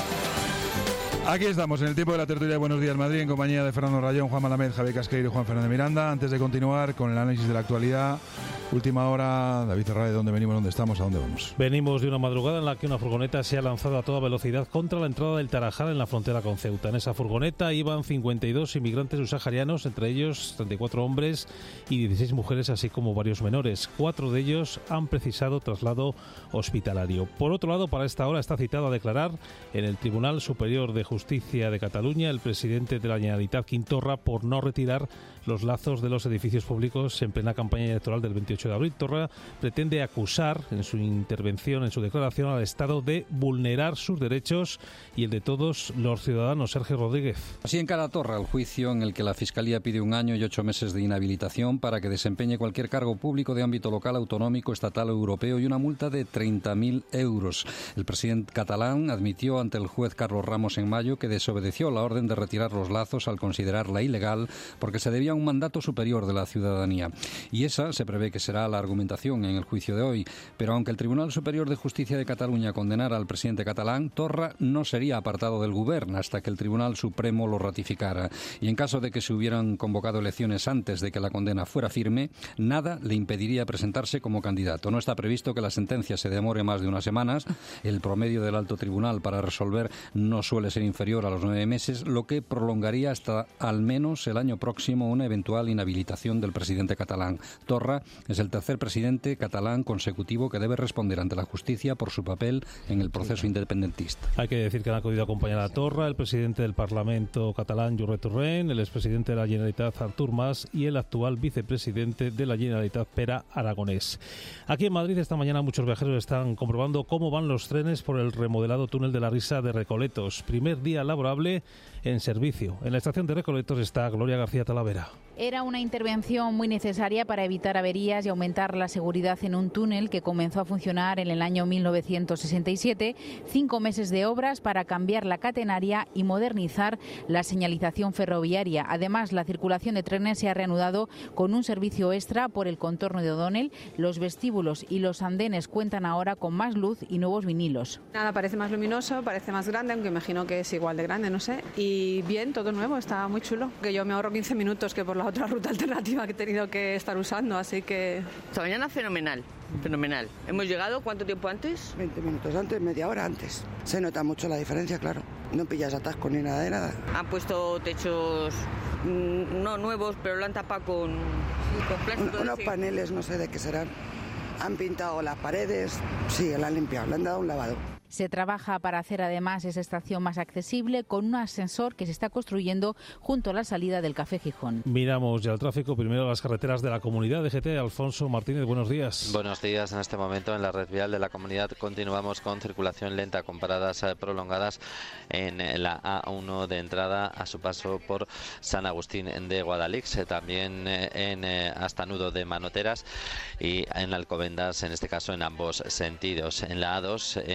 Aquí estamos en el tiempo de la tertulia de Buenos Días Madrid, en compañía de Fernando Rayón, Juan Malamed, Javier Casqueiro y Juan Fernández Miranda. Antes de continuar con el análisis de la actualidad, última hora, David Ferrari, ¿de dónde venimos, dónde estamos, a dónde vamos? Venimos de una madrugada en la que una furgoneta se ha lanzado a toda velocidad contra la entrada del Tarajal en la frontera con Ceuta. En esa furgoneta iban cincuenta y dos inmigrantes subsaharianos, entre ellos treinta y cuatro hombres y dieciséis mujeres, así como varios menores. Cuatro de ellos han precisado traslado hospitalario. Por otro lado, para esta hora está citado a declarar en el Tribunal Superior de Justicia de Cataluña el presidente de la Generalitat, Quim Torra, por no retirar los lazos de los edificios públicos en plena campaña electoral del veintiocho de abril. Torra pretende acusar en su intervención, en su declaración, al Estado de vulnerar sus derechos y el de todos los ciudadanos. Sergio Rodríguez. Así encara Torra el juicio en el que la Fiscalía pide un año y ocho meses de inhabilitación para que desempeñe cualquier cargo público de ámbito local, autonómico, estatal o europeo y una multa de treinta mil euros. El presidente catalán admitió ante el juez Carlos Ramos en mayo que desobedeció la orden de retirar los lazos al considerarla ilegal porque se debía a un mandato superior de la ciudadanía. Y esa se prevé que será la argumentación en el juicio de hoy. Pero aunque el Tribunal Superior de Justicia de Cataluña condenara al presidente catalán, Torra no sería apartado del Govern hasta que el Tribunal Supremo lo ratificara. Y en caso de que se hubieran convocado elecciones antes de que la condena fuera firme, nada le impediría presentarse como candidato. No está previsto que la sentencia se demore más de unas semanas. El promedio del alto tribunal para resolver no suele ser inferior a los nueve meses, lo que prolongaría hasta al menos el año próximo una eventual inhabilitación del presidente catalán. Torra es el tercer presidente catalán consecutivo que debe responder ante la justicia por su papel en el proceso independentista. Hay que decir que han acudido a acompañar a Torra el presidente del Parlamento catalán, Jordi Turén, el expresidente de la Generalitat, Artur Mas, y el actual vicepresidente de la Generalitat, Pere Aragonés. Aquí en Madrid esta mañana muchos viajeros están comprobando cómo van los trenes por el remodelado túnel de la Risa de Recoletos. Primer día laborable en servicio. En la estación de Recoletos está Gloria García Talavera. Era una intervención muy necesaria para evitar averías y aumentar la seguridad en un túnel que comenzó a funcionar en el año mil novecientos sesenta y siete. Cinco meses de obras para cambiar la catenaria y modernizar la señalización ferroviaria. Además, la circulación de trenes se ha reanudado con un servicio extra por el contorno de O'Donnell. Los vestíbulos y los andenes cuentan ahora con más luz y nuevos vinilos. Nada, parece más luminoso, parece más grande, aunque imagino que es igual de grande, no sé. Y bien, todo nuevo, está muy chulo. Que yo me ahorro quince minutos que por la otra ruta alternativa que he tenido que estar usando, así que... Esta mañana fenomenal, fenomenal. ¿Hemos llegado cuánto tiempo antes? veinte minutos antes, media hora antes. Se nota mucho la diferencia, claro. No pillas atasco ni nada de nada. Han puesto techos mmm, no nuevos, pero lo han tapado con, con plástico. Un, unos paneles, no sé de qué serán. Han pintado las paredes, sí, la han limpiado, le han dado un lavado. Se trabaja para hacer además esa estación más accesible con un ascensor que se está construyendo junto a la salida del Café Gijón. Miramos ya el tráfico, primero las carreteras de la comunidad de G T. Alfonso Martínez, buenos días. Buenos días. En este momento en la red vial de la comunidad continuamos con circulación lenta con paradas eh, prolongadas en la A uno de entrada a su paso por San Agustín de Guadalix, eh, también eh, en eh, hasta Nudo de Manoteras y en Alcobendas, en este caso en ambos sentidos. En la A dos en, en San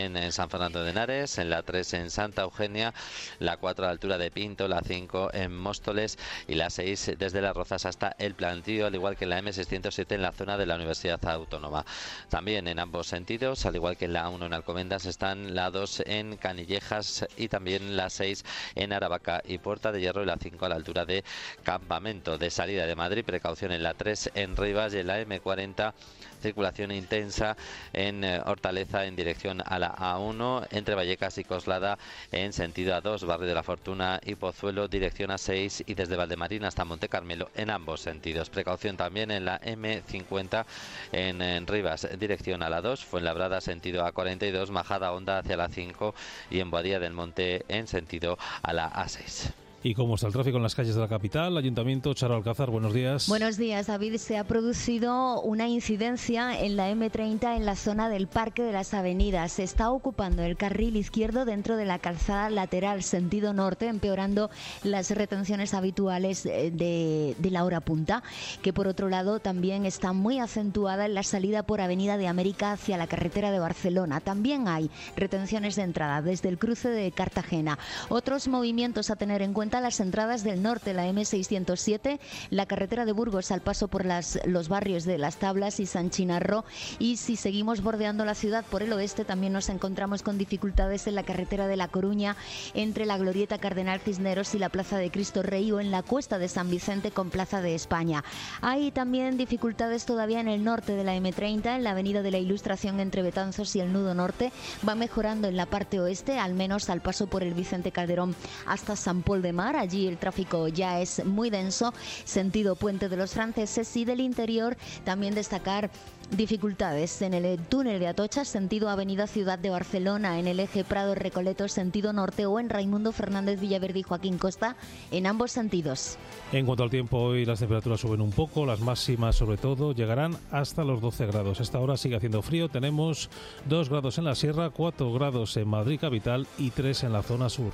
Fernando de Henares, en la tres en Santa Eugenia, la cuatro a la altura de Pinto, la cinco en Móstoles y la seis desde Las Rozas hasta El Plantío, al igual que en la eme seiscientos siete en la zona de la Universidad Autónoma. También en ambos sentidos, al igual que en la uno en Alcobendas, están la dos en Canillejas y también la seis en Aravaca y Puerta de Hierro y la cinco a la altura de Campamento. De salida de Madrid, precaución en la tres en Rivas y en la eme cuarenta, circulación intensa en eh, Hortaleza en dirección a la a uno, entre Vallecas y Coslada en sentido a dos, Barrio de la Fortuna y Pozuelo dirección a seis y desde Valdemarín hasta Monte Carmelo en ambos sentidos. Precaución también en la eme cincuenta en, en Rivas dirección a la dos, Fuenlabrada sentido a cuarenta y dos, Majada Honda hacia la cinco y en Boadilla del Monte en sentido a la a seis. ¿Y cómo está el tráfico en las calles de la capital? Ayuntamiento, Charo Alcázar, buenos días. Buenos días, David. Se ha producido una incidencia en la eme treinta en la zona del Parque de las Avenidas. Se está ocupando el carril izquierdo dentro de la calzada lateral sentido norte, empeorando las retenciones habituales de, de la hora punta, que por otro lado también está muy acentuada en la salida por Avenida de América hacia la carretera de Barcelona. También hay retenciones de entrada desde el cruce de Cartagena. Otros movimientos a tener en cuenta: las entradas del norte, la eme seiscientos siete, la carretera de Burgos al paso por las, los barrios de Las Tablas y San Chinarro, y si seguimos bordeando la ciudad por el oeste también nos encontramos con dificultades en la carretera de La Coruña entre la Glorieta Cardenal Cisneros y la Plaza de Cristo Rey, o en la Cuesta de San Vicente con Plaza de España. Hay también dificultades todavía en el norte de la eme treinta, en la Avenida de la Ilustración entre Betanzos y el Nudo Norte. Va mejorando en la parte oeste, al menos al paso por el Vicente Calderón hasta San Pol de Mar. Allí el tráfico ya es muy denso, sentido Puente de los Franceses, y del interior también destacar dificultades en el túnel de Atocha, sentido Avenida Ciudad de Barcelona, en el eje Prado-Recoletos, sentido norte, o en Raimundo Fernández Villaverde y Joaquín Costa, en ambos sentidos. En cuanto al tiempo, hoy las temperaturas suben un poco, las máximas sobre todo llegarán hasta los doce grados. A esta hora sigue haciendo frío, tenemos dos grados en la sierra, cuatro grados en Madrid capital y tres en la zona sur.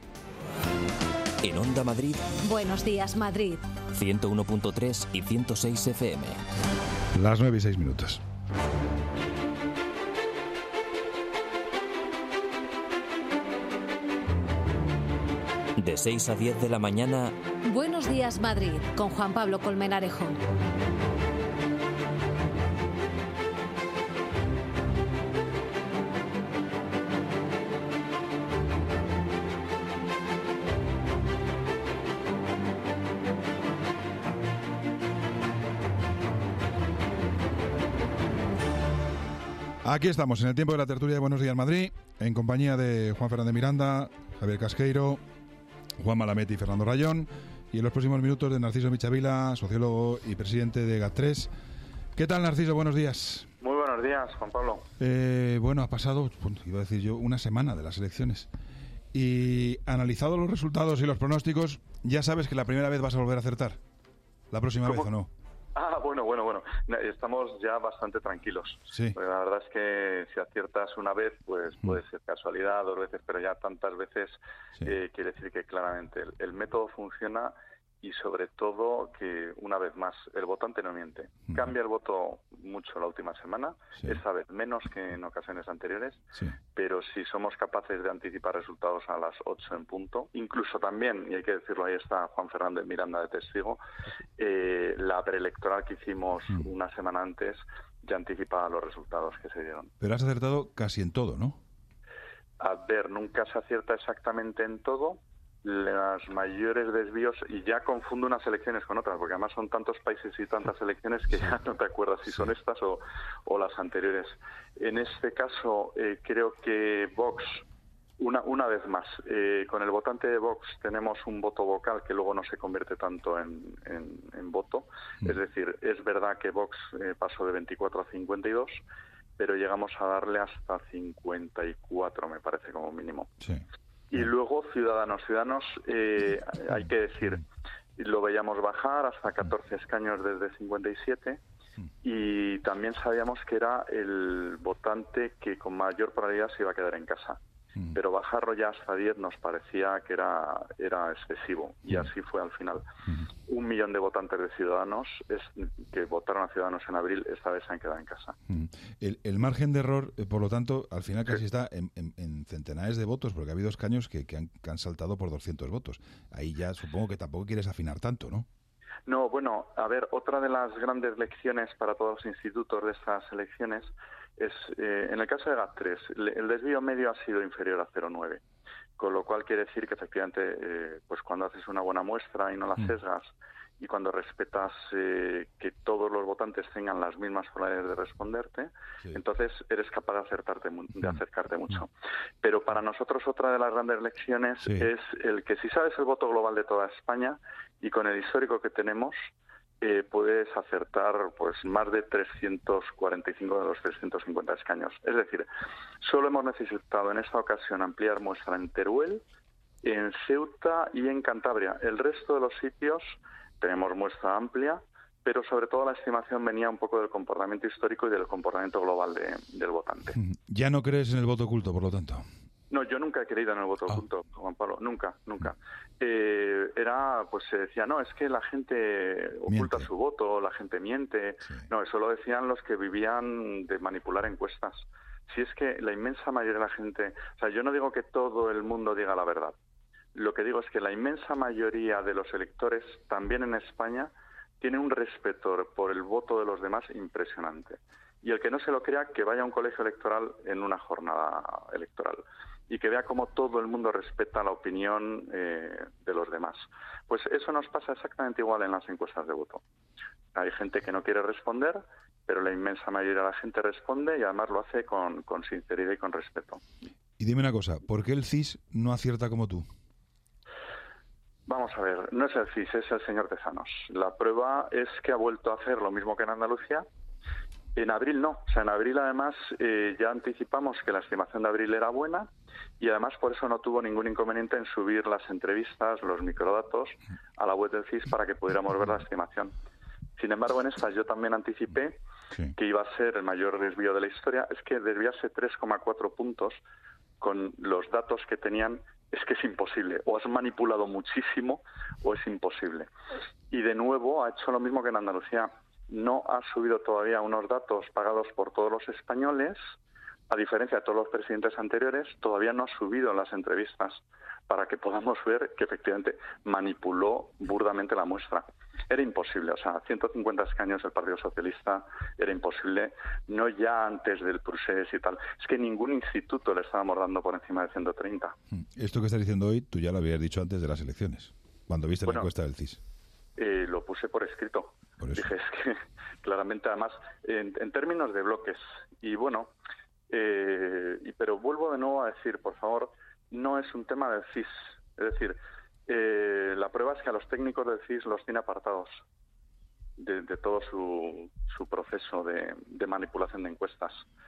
En Onda Madrid, Buenos días, Madrid. ciento uno punto tres y ciento seis efe eme. Las nueve y seis minutos. De seis a diez de la mañana, Buenos días, Madrid, con Juan Pablo Colmenarejo. Aquí estamos, en el tiempo de la tertulia de Buenos Días Madrid, en compañía de Juan Fernández Miranda, Javier Casqueiro, Juan Malameti y Fernando Rayón, y en los próximos minutos de Narciso Michavila, sociólogo y presidente de GAT tres. ¿Qué tal, Narciso? Buenos días. Muy buenos días, Juan Pablo. Eh, bueno, ha pasado, iba a decir yo, una semana de las elecciones. Y analizado los resultados y los pronósticos, ¿ya sabes que la primera vez vas a volver a acertar? ¿La próxima ¿Cómo? vez o no? Ah, bueno, bueno, bueno. Estamos ya bastante tranquilos. Sí. Porque la verdad es que si aciertas una vez, pues puede ser casualidad, dos veces, pero ya tantas veces sí. eh, quiere decir que claramente el, el método funciona, y sobre todo que, una vez más, el votante no miente. Mm. Cambia el voto mucho la última semana, sí. esta vez menos que en ocasiones anteriores, sí. pero si somos capaces de anticipar resultados a las ocho en punto, incluso también, y hay que decirlo, ahí está Juan Fernández Miranda de testigo, eh, la preelectoral que hicimos mm. una semana antes ya anticipaba los resultados que se dieron. Pero has acertado casi en todo, ¿no? A ver, nunca se acierta exactamente en todo. Los mayores desvíos, y ya confundo unas elecciones con otras, porque además son tantos países y tantas elecciones que ya no te acuerdas si son estas o, o las anteriores. En este caso, eh, creo que Vox, una, una vez más, eh, con el votante de Vox tenemos un voto vocal que luego no se convierte tanto en, en, en voto. Mm. Es decir, es verdad que Vox eh, pasó de veinticuatro a cincuenta y dos, pero llegamos a darle hasta cincuenta y cuatro, me parece, como mínimo. Sí. Y luego Ciudadanos. Ciudadanos, eh, hay que decir, lo veíamos bajar hasta catorce escaños desde cincuenta y siete, y también sabíamos que era el votante que con mayor probabilidad se iba a quedar en casa. mm. pero bajarlo ya hasta diez nos parecía que era, era excesivo, y así fue al final. Mm. Un millón de votantes de Ciudadanos es, que votaron a Ciudadanos en abril, esta vez se han quedado en casa. Mm. El, el margen de error, eh, por lo tanto, al final casi sí. está en, en, en centenares de votos, porque ha habido escaños que, que, han, que han saltado por doscientos votos. Ahí ya supongo que tampoco quieres afinar tanto, ¿no? No, bueno, a ver, otra de las grandes lecciones para todos los institutos de estas elecciones es, eh, en el caso de GAT tres, el desvío medio ha sido inferior a cero coma nueve, con lo cual quiere decir que efectivamente, eh, pues cuando haces una buena muestra y no la sesgas, y cuando respetas eh, que todos los votantes tengan las mismas probabilidades de responderte, sí. entonces eres capaz de acertarte, de acercarte mucho. Pero para nosotros otra de las grandes lecciones sí. es el que si sabes el voto global de toda España, y con el histórico que tenemos, eh, puedes acertar pues más de trescientos cuarenta y cinco de los trescientos cincuenta escaños. Es decir, solo hemos necesitado en esta ocasión ampliar muestra en Teruel, en Ceuta y en Cantabria. El resto de los sitios tenemos muestra amplia, pero sobre todo la estimación venía un poco del comportamiento histórico y del comportamiento global de, del votante. ¿Ya no crees en el voto oculto, por lo tanto? No, yo nunca he creído en el voto oculto, oh. Juan Pablo, nunca, nunca. Eh, era, pues se decía, no, es que la gente oculta miente. su voto, la gente miente. Sí. No, eso lo decían los que vivían de manipular encuestas. Si es que la inmensa mayoría de la gente, o sea, yo no digo que todo el mundo diga la verdad. Lo que digo es que la inmensa mayoría de los electores, también en España, tiene un respeto por el voto de los demás impresionante. Y el que no se lo crea, que vaya a un colegio electoral en una jornada electoral y que vea cómo todo el mundo respeta la opinión eh, de los demás. Pues eso nos pasa exactamente igual en las encuestas de voto. Hay gente que no quiere responder, pero la inmensa mayoría de la gente responde y además lo hace con, con sinceridad y con respeto. Y dime una cosa, ¿por qué el C I S no acierta como tú? Vamos a ver, no es el C I S, es el señor Tezanos. La prueba es que ha vuelto a hacer lo mismo que en Andalucía. En abril no, o sea, en abril además eh, ya anticipamos que la estimación de abril era buena y además por eso no tuvo ningún inconveniente en subir las entrevistas, los microdatos a la web del C I S para que pudiéramos ver la estimación. Sin embargo, en estas yo también anticipé sí. que iba a ser el mayor desvío de la historia. Es que desviarse tres coma cuatro puntos con los datos que tenían es que es imposible. O has manipulado muchísimo o es imposible. Y de nuevo ha hecho lo mismo que en Andalucía. No ha subido todavía unos datos pagados por todos los españoles, a diferencia de todos los presidentes anteriores, todavía no ha subido las entrevistas para que podamos ver que efectivamente manipuló burdamente la muestra. Era imposible, o sea, ciento cincuenta escaños del Partido Socialista era imposible, no ya antes del procés y tal. Es que ningún instituto le estábamos dando por encima de ciento treinta. Esto que estás diciendo hoy, tú ya lo habías dicho antes de las elecciones, cuando viste bueno, la encuesta del C I S. Eh, lo puse por escrito. Por Dije, es que claramente, además, en, en términos de bloques, y bueno, eh, y, pero vuelvo de nuevo a decir, por favor, no es un tema del C I S. Es decir, eh, la prueba es que a los técnicos del C I S los tiene apartados de, de todo su, su proceso de, de manipulación de encuestas.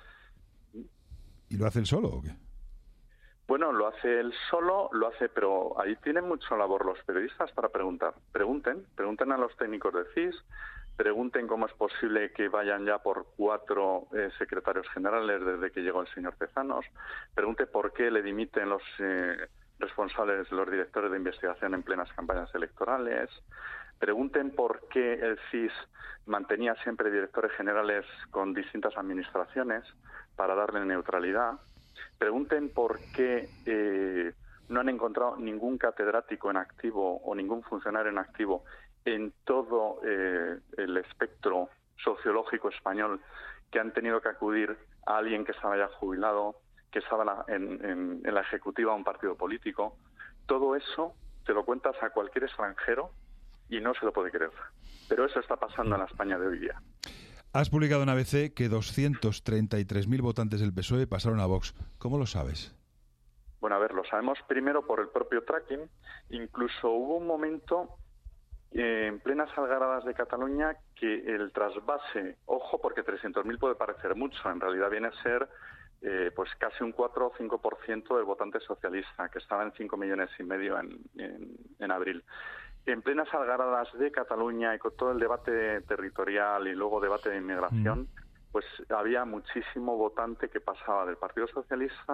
¿Y lo hace él solo o qué? Bueno, lo hace él solo, lo hace, pero ahí tienen mucha labor los periodistas para preguntar. Pregunten, pregunten a los técnicos del C I S, pregunten cómo es posible que vayan ya por cuatro eh, secretarios generales desde que llegó el señor Tezanos, pregunte por qué le dimiten los eh, responsables, los directores de investigación en plenas campañas electorales, pregunten por qué el C I S mantenía siempre directores generales con distintas administraciones para darle neutralidad. Pregunten por qué eh, no han encontrado ningún catedrático en activo o ningún funcionario en activo en todo eh, el espectro sociológico español, que han tenido que acudir a alguien que estaba ya jubilado, que estaba en, en, en la ejecutiva de un partido político. Todo eso te lo cuentas a cualquier extranjero y no se lo puede creer. Pero eso está pasando en la España de hoy día. Has publicado en A B C que doscientos treinta y tres mil votantes del P S O E pasaron a Vox. ¿Cómo lo sabes? Bueno, a ver, lo sabemos primero por el propio tracking. Incluso hubo un momento eh, en plenas algaradas de Cataluña que el trasvase, ojo, porque trescientos mil puede parecer mucho, en realidad viene a ser eh, pues casi un cuatro o cinco por ciento del votante socialista, que estaba en cinco millones y medio en, en, en abril. En plenas algaradas de Cataluña y con todo el debate territorial y luego debate de inmigración, mm. pues había muchísimo votante que pasaba del Partido Socialista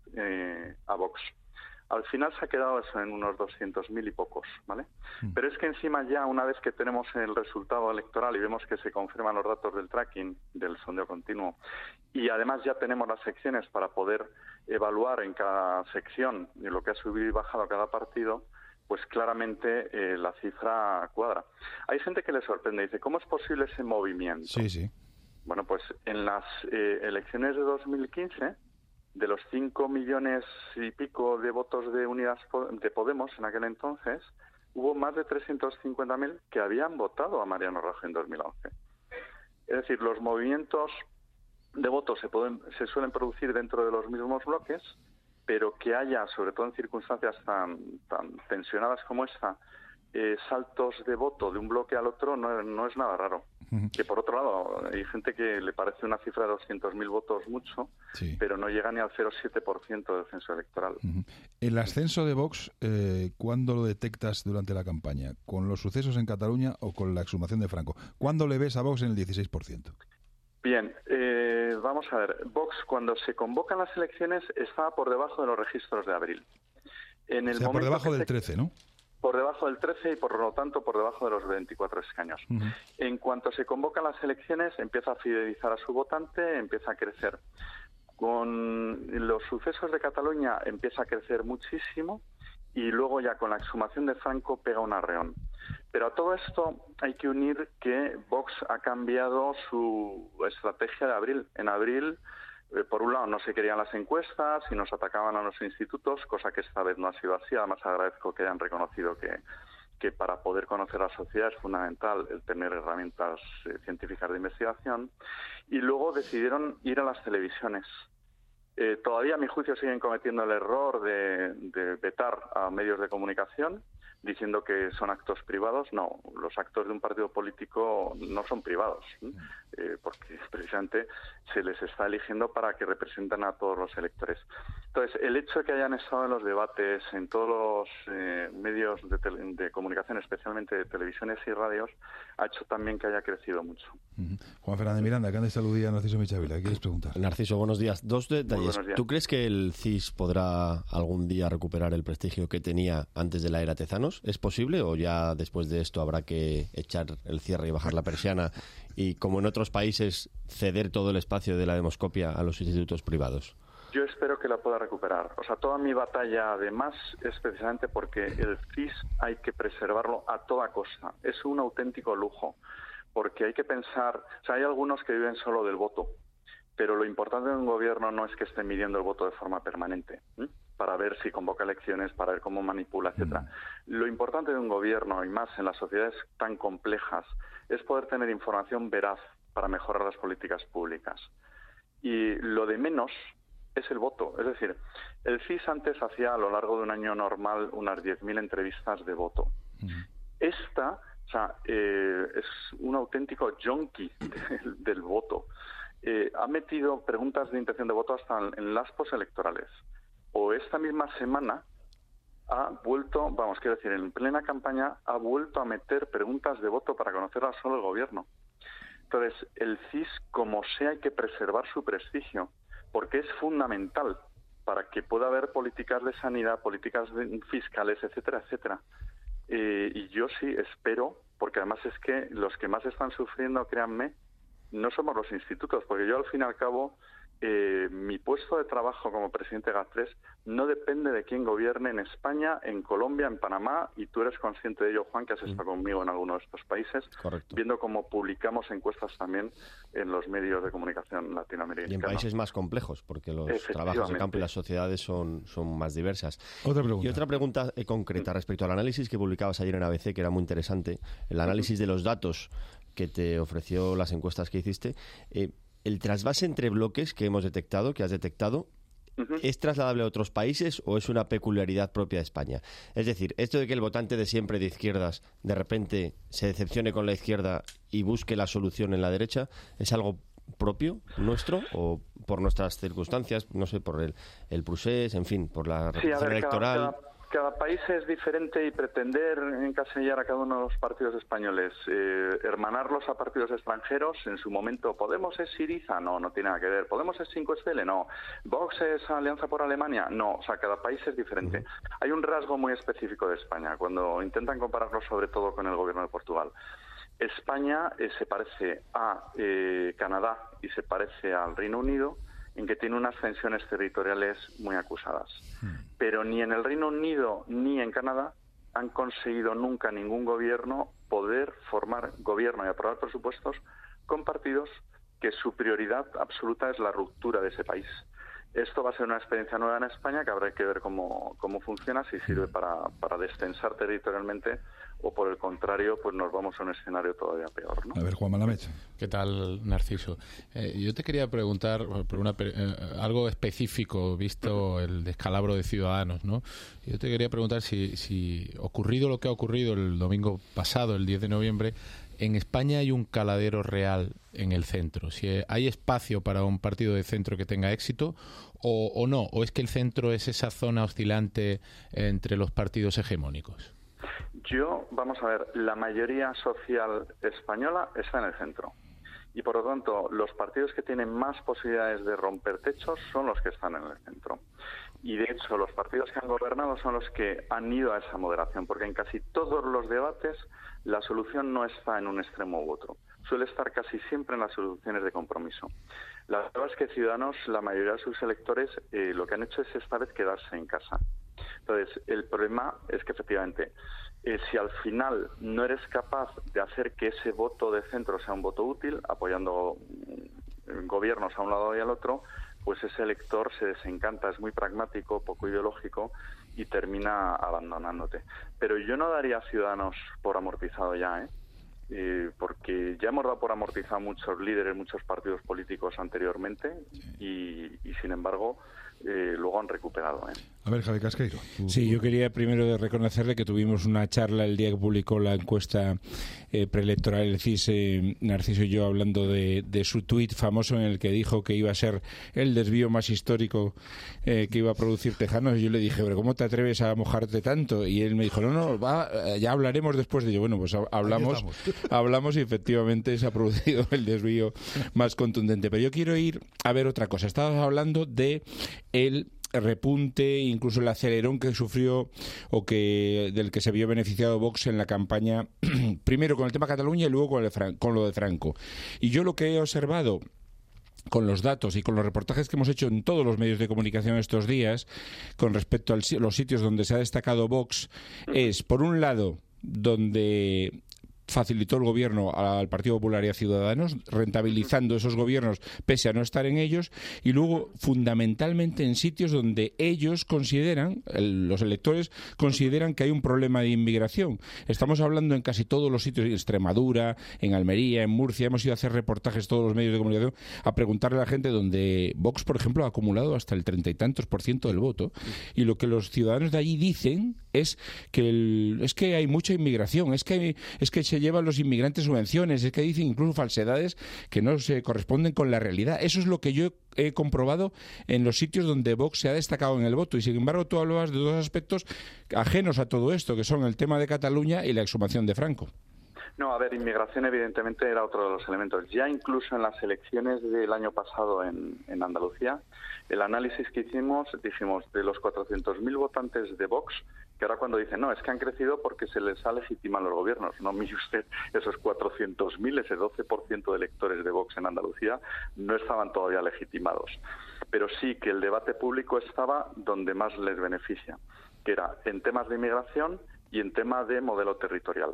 eh, a Vox. Al final se ha quedado eso en unos doscientos mil y pocos, ¿vale? Mm. Pero es que encima ya, una vez que tenemos el resultado electoral y vemos que se confirman los datos del tracking, del sondeo continuo, y además ya tenemos las secciones para poder evaluar en cada sección lo que ha subido y bajado cada partido, pues claramente eh, la cifra cuadra. Hay gente que le sorprende y dice, ¿cómo es posible ese movimiento? Sí, sí. Bueno, pues en las eh, elecciones de dos mil quince... de los cinco millones y pico de votos de Unidas de Podemos en aquel entonces, hubo más de trescientos cincuenta mil que habían votado a Mariano Rajoy en dos mil once. Es decir, los movimientos de votos se, pueden, se suelen producir dentro de los mismos bloques, pero que haya, sobre todo en circunstancias tan, tan tensionadas como esta, eh, saltos de voto de un bloque al otro, no, no es nada raro. Uh-huh. Que por otro lado, hay gente que le parece una cifra de doscientos mil votos mucho, sí, pero no llega ni al cero coma siete por ciento del censo electoral. Uh-huh. El ascenso de Vox, eh, ¿cuándo lo detectas durante la campaña? ¿Con los sucesos en Cataluña o con la exhumación de Franco? ¿Cuándo le ves a Vox en el dieciséis por ciento? Bien, eh, vamos a ver. Vox, cuando se convocan las elecciones, estaba por debajo de los registros de abril. En el o sea, por debajo del se... trece, ¿no? Por debajo del trece y, por lo tanto, por debajo de los veinticuatro escaños. Uh-huh. En cuanto se convocan las elecciones, empieza a fidelizar a su votante, empieza a crecer. Con los sucesos de Cataluña empieza a crecer muchísimo y luego ya con la exhumación de Franco pega un arreón. Pero a todo esto hay que unir que Vox ha cambiado su estrategia de abril. En abril, eh, por un lado, no se querían las encuestas y nos atacaban a los institutos, cosa que esta vez no ha sido así. Además, agradezco que hayan reconocido que, que para poder conocer la sociedad es fundamental el tener herramientas eh, científicas de investigación. Y luego decidieron ir a las televisiones. Eh, todavía, a mi juicio, siguen cometiendo el error de, de vetar a medios de comunicación, diciendo que son actos privados. No, los actos de un partido político no son privados, eh, porque precisamente se les está eligiendo para que representen a todos los electores. Entonces, el hecho de que hayan estado en los debates, en todos los eh, medios de, tele, de comunicación, especialmente de televisiones y radios, ha hecho también que haya crecido mucho. Uh-huh. Juan Fernández Miranda, que antes saludía a Narciso Michavila. ¿Qué quieres preguntar? Narciso, buenos días. Dos detalles. Buenos días. ¿Tú crees que el C I S podrá algún día recuperar el prestigio que tenía antes de la era Tezanos? ¿Es posible o ya después de esto habrá que echar el cierre y bajar la persiana y, como en otros países, ceder todo el espacio de la demoscopia a los institutos privados? Yo espero que la pueda recuperar. O sea, toda mi batalla, además, es precisamente porque el C I S hay que preservarlo a toda costa. Es un auténtico lujo, porque hay que pensar... O sea, hay algunos que viven solo del voto, pero lo importante de un gobierno no es que esté midiendo el voto de forma permanente, ¿eh? para ver si convoca elecciones, para ver cómo manipula, etcétera. Mm. Lo importante de un gobierno, y más en las sociedades tan complejas, es poder tener información veraz para mejorar las políticas públicas. Y lo de menos es el voto. Es decir, el C I S antes hacía a lo largo de un año normal unas diez mil entrevistas de voto. Mm. Esta, o sea, eh, es un auténtico junkie del, del voto. Eh, ha metido preguntas de intención de voto hasta en, en las postelectorales. O esta misma semana ha vuelto, vamos, quiero decir, en plena campaña ha vuelto a meter preguntas de voto para conocerla solo el gobierno. Entonces, el C I S, como sea, hay que preservar su prestigio, porque es fundamental para que pueda haber políticas de sanidad, políticas de, fiscales, etcétera, etcétera. Eh, y yo sí espero, porque además es que los que más están sufriendo, créanme, no somos los institutos, porque yo al fin y al cabo, eh, mi puesto de trabajo como presidente de GAT tres no depende de quién gobierne en España, en Colombia, en Panamá, y tú eres consciente de ello, Juan, que has estado conmigo en alguno de estos países, correcto, viendo cómo publicamos encuestas también en los medios de comunicación latinoamericanos. Y en países más complejos, porque los trabajos de campo y las sociedades son, son más diversas. Otra pregunta. Y otra pregunta eh, concreta respecto al análisis que publicabas ayer en A B C, que era muy interesante, el análisis de los datos que te ofreció las encuestas que hiciste. Eh, ¿El trasvase entre bloques que hemos detectado, que has detectado, uh-huh, es trasladable a otros países o es una peculiaridad propia de España? Es decir, esto de que el votante de siempre de izquierdas de repente se decepcione con la izquierda y busque la solución en la derecha, ¿es algo propio nuestro o por nuestras circunstancias, no sé, por el, el procés, en fin, por la sí, repetición a ver, electoral? Cada, cada, cada país es diferente y pretender encasillar a cada uno de los partidos españoles, eh, hermanarlos a partidos extranjeros, en su momento, ¿Podemos es Syriza? No, no tiene nada que ver. ¿Podemos es cinco Stelle? No. ¿Vox es Alianza por Alemania? No, o sea, cada país es diferente. Uh-huh. Hay un rasgo muy específico de España, cuando intentan compararlo sobre todo con el gobierno de Portugal. España eh, se parece a eh, Canadá y se parece al Reino Unido, en que tiene unas tensiones territoriales muy acusadas. Pero ni en el Reino Unido ni en Canadá han conseguido nunca ningún gobierno poder formar gobierno y aprobar presupuestos con partidos que su prioridad absoluta es la ruptura de ese país. Esto va a ser una experiencia nueva en España que habrá que ver cómo, cómo funciona, si sirve para, para destensar territorialmente o, por el contrario, pues nos vamos a un escenario todavía peor, ¿no? A ver, Juan Malamecha. ¿Qué tal, Narciso? Eh, yo te quería preguntar por una, eh, algo específico, visto el descalabro de Ciudadanos, ¿no? Yo te quería preguntar si, si ocurrido lo que ha ocurrido el domingo pasado, el diez de noviembre, en España hay un caladero real en el centro. Si hay espacio para un partido de centro que tenga éxito o, o no, o es que el centro es esa zona oscilante entre los partidos hegemónicos. Yo, vamos a ver, la mayoría social española está en el centro. Y por lo tanto, los partidos que tienen más posibilidades de romper techos son los que están en el centro. Y de hecho, los partidos que han gobernado son los que han ido a esa moderación, porque en casi todos los debates la solución no está en un extremo u otro. Suele estar casi siempre en las soluciones de compromiso. La verdad es que Ciudadanos, la mayoría de sus electores, eh, lo que han hecho es esta vez quedarse en casa. Entonces, el problema es que efectivamente, eh, si al final no eres capaz de hacer que ese voto de centro sea un voto útil, apoyando mm, gobiernos a un lado y al otro, pues ese elector se desencanta, es muy pragmático, poco ideológico y termina abandonándote. Pero yo no daría a Ciudadanos por amortizado ya, ¿eh? Eh, porque ya hemos dado por amortizado muchos líderes, muchos partidos políticos anteriormente y, y sin embargo eh, luego han recuperado. ¿eh? A ver, Javi Casqueiro. Tú, sí, tú... yo quería primero reconocerle que tuvimos una charla el día que publicó la encuesta eh, preelectoral el C I S, eh, Narciso y yo, hablando de, de su tuit famoso en el que dijo que iba a ser el desvío más histórico eh, que iba a producir Tejanos. Y yo le dije, pero ¿cómo te atreves a mojarte tanto? Y él me dijo, no, no, va, ya hablaremos después de ello. Bueno, pues hablamos, hablamos y efectivamente se ha producido el desvío más contundente. Pero yo quiero ir a ver otra cosa. Estabas hablando de el repunte, incluso el acelerón que sufrió o que del que se vio beneficiado Vox en la campaña, primero con el tema Cataluña y luego con, el, con lo de Franco. Y yo lo que he observado con los datos y con los reportajes que hemos hecho en todos los medios de comunicación estos días con respecto a los sitios donde se ha destacado Vox es, por un lado, donde facilitó el gobierno al Partido Popular y a Ciudadanos, rentabilizando esos gobiernos pese a no estar en ellos, y luego fundamentalmente en sitios donde ellos consideran, el, los electores consideran que hay un problema de inmigración. Estamos hablando en casi todos los sitios, en Extremadura, en Almería, en Murcia, hemos ido a hacer reportajes todos los medios de comunicación a preguntarle a la gente donde Vox, por ejemplo, ha acumulado hasta el treinta y tantos por ciento del voto, y lo que los ciudadanos de allí dicen es que el, es que hay mucha inmigración, es que hay, es que se llevan los inmigrantes subvenciones, es que dicen incluso falsedades que no se corresponden con la realidad. Eso es lo que yo he comprobado en los sitios donde Vox se ha destacado en el voto. Y sin embargo tú hablabas de dos aspectos ajenos a todo esto, que son el tema de Cataluña y la exhumación de Franco. No, a ver, inmigración evidentemente era otro de los elementos. Ya incluso en las elecciones del año pasado en, en Andalucía, el análisis que hicimos, dijimos, de los cuatrocientos mil votantes de Vox, que ahora cuando dicen, no, es que han crecido porque se les ha legitimado los gobiernos. No, mire usted, esos cuatrocientos mil, ese doce por ciento de electores de Vox en Andalucía, no estaban todavía legitimados. Pero sí que el debate público estaba donde más les beneficia, que era en temas de inmigración y en tema de modelo territorial.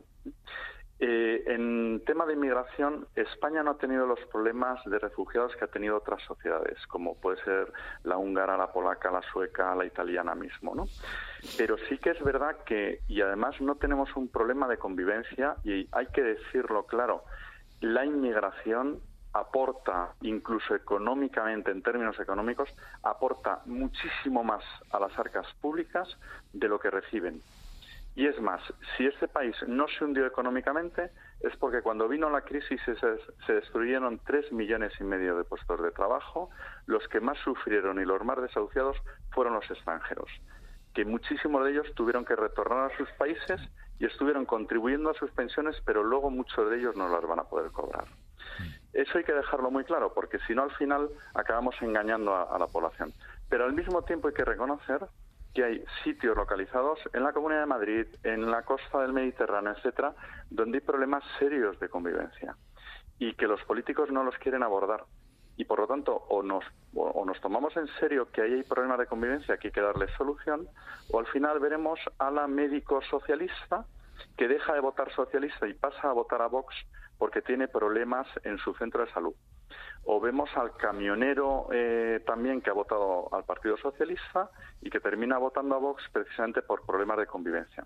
Eh, en tema de inmigración, España no ha tenido los problemas de refugiados que ha tenido otras sociedades, como puede ser la húngara, la polaca, la sueca, la italiana mismo, ¿no? Pero sí que es verdad que, y además no tenemos un problema de convivencia, y hay que decirlo claro, la inmigración aporta, incluso económicamente, en términos económicos, aporta muchísimo más a las arcas públicas de lo que reciben. Y es más, si este país no se hundió económicamente es porque cuando vino la crisis se, se destruyeron tres millones y medio de puestos de trabajo. Los que más sufrieron y los más desahuciados fueron los extranjeros. que muchísimos de ellos tuvieron que retornar a sus países y estuvieron contribuyendo a sus pensiones, pero luego muchos de ellos no las van a poder cobrar. Eso hay que dejarlo muy claro, porque si no al final acabamos engañando a, a la población. Pero al mismo tiempo hay que reconocer que hay sitios localizados en la Comunidad de Madrid, en la costa del Mediterráneo, etcétera, donde hay problemas serios de convivencia y que los políticos no los quieren abordar. Y por lo tanto, o nos, o, o nos tomamos en serio que ahí hay problemas de convivencia que hay que darles solución, o al final veremos a la médico socialista que deja de votar socialista y pasa a votar a Vox porque tiene problemas en su centro de salud. O vemos al camionero eh, también que ha votado al Partido Socialista y que termina votando a Vox precisamente por problemas de convivencia.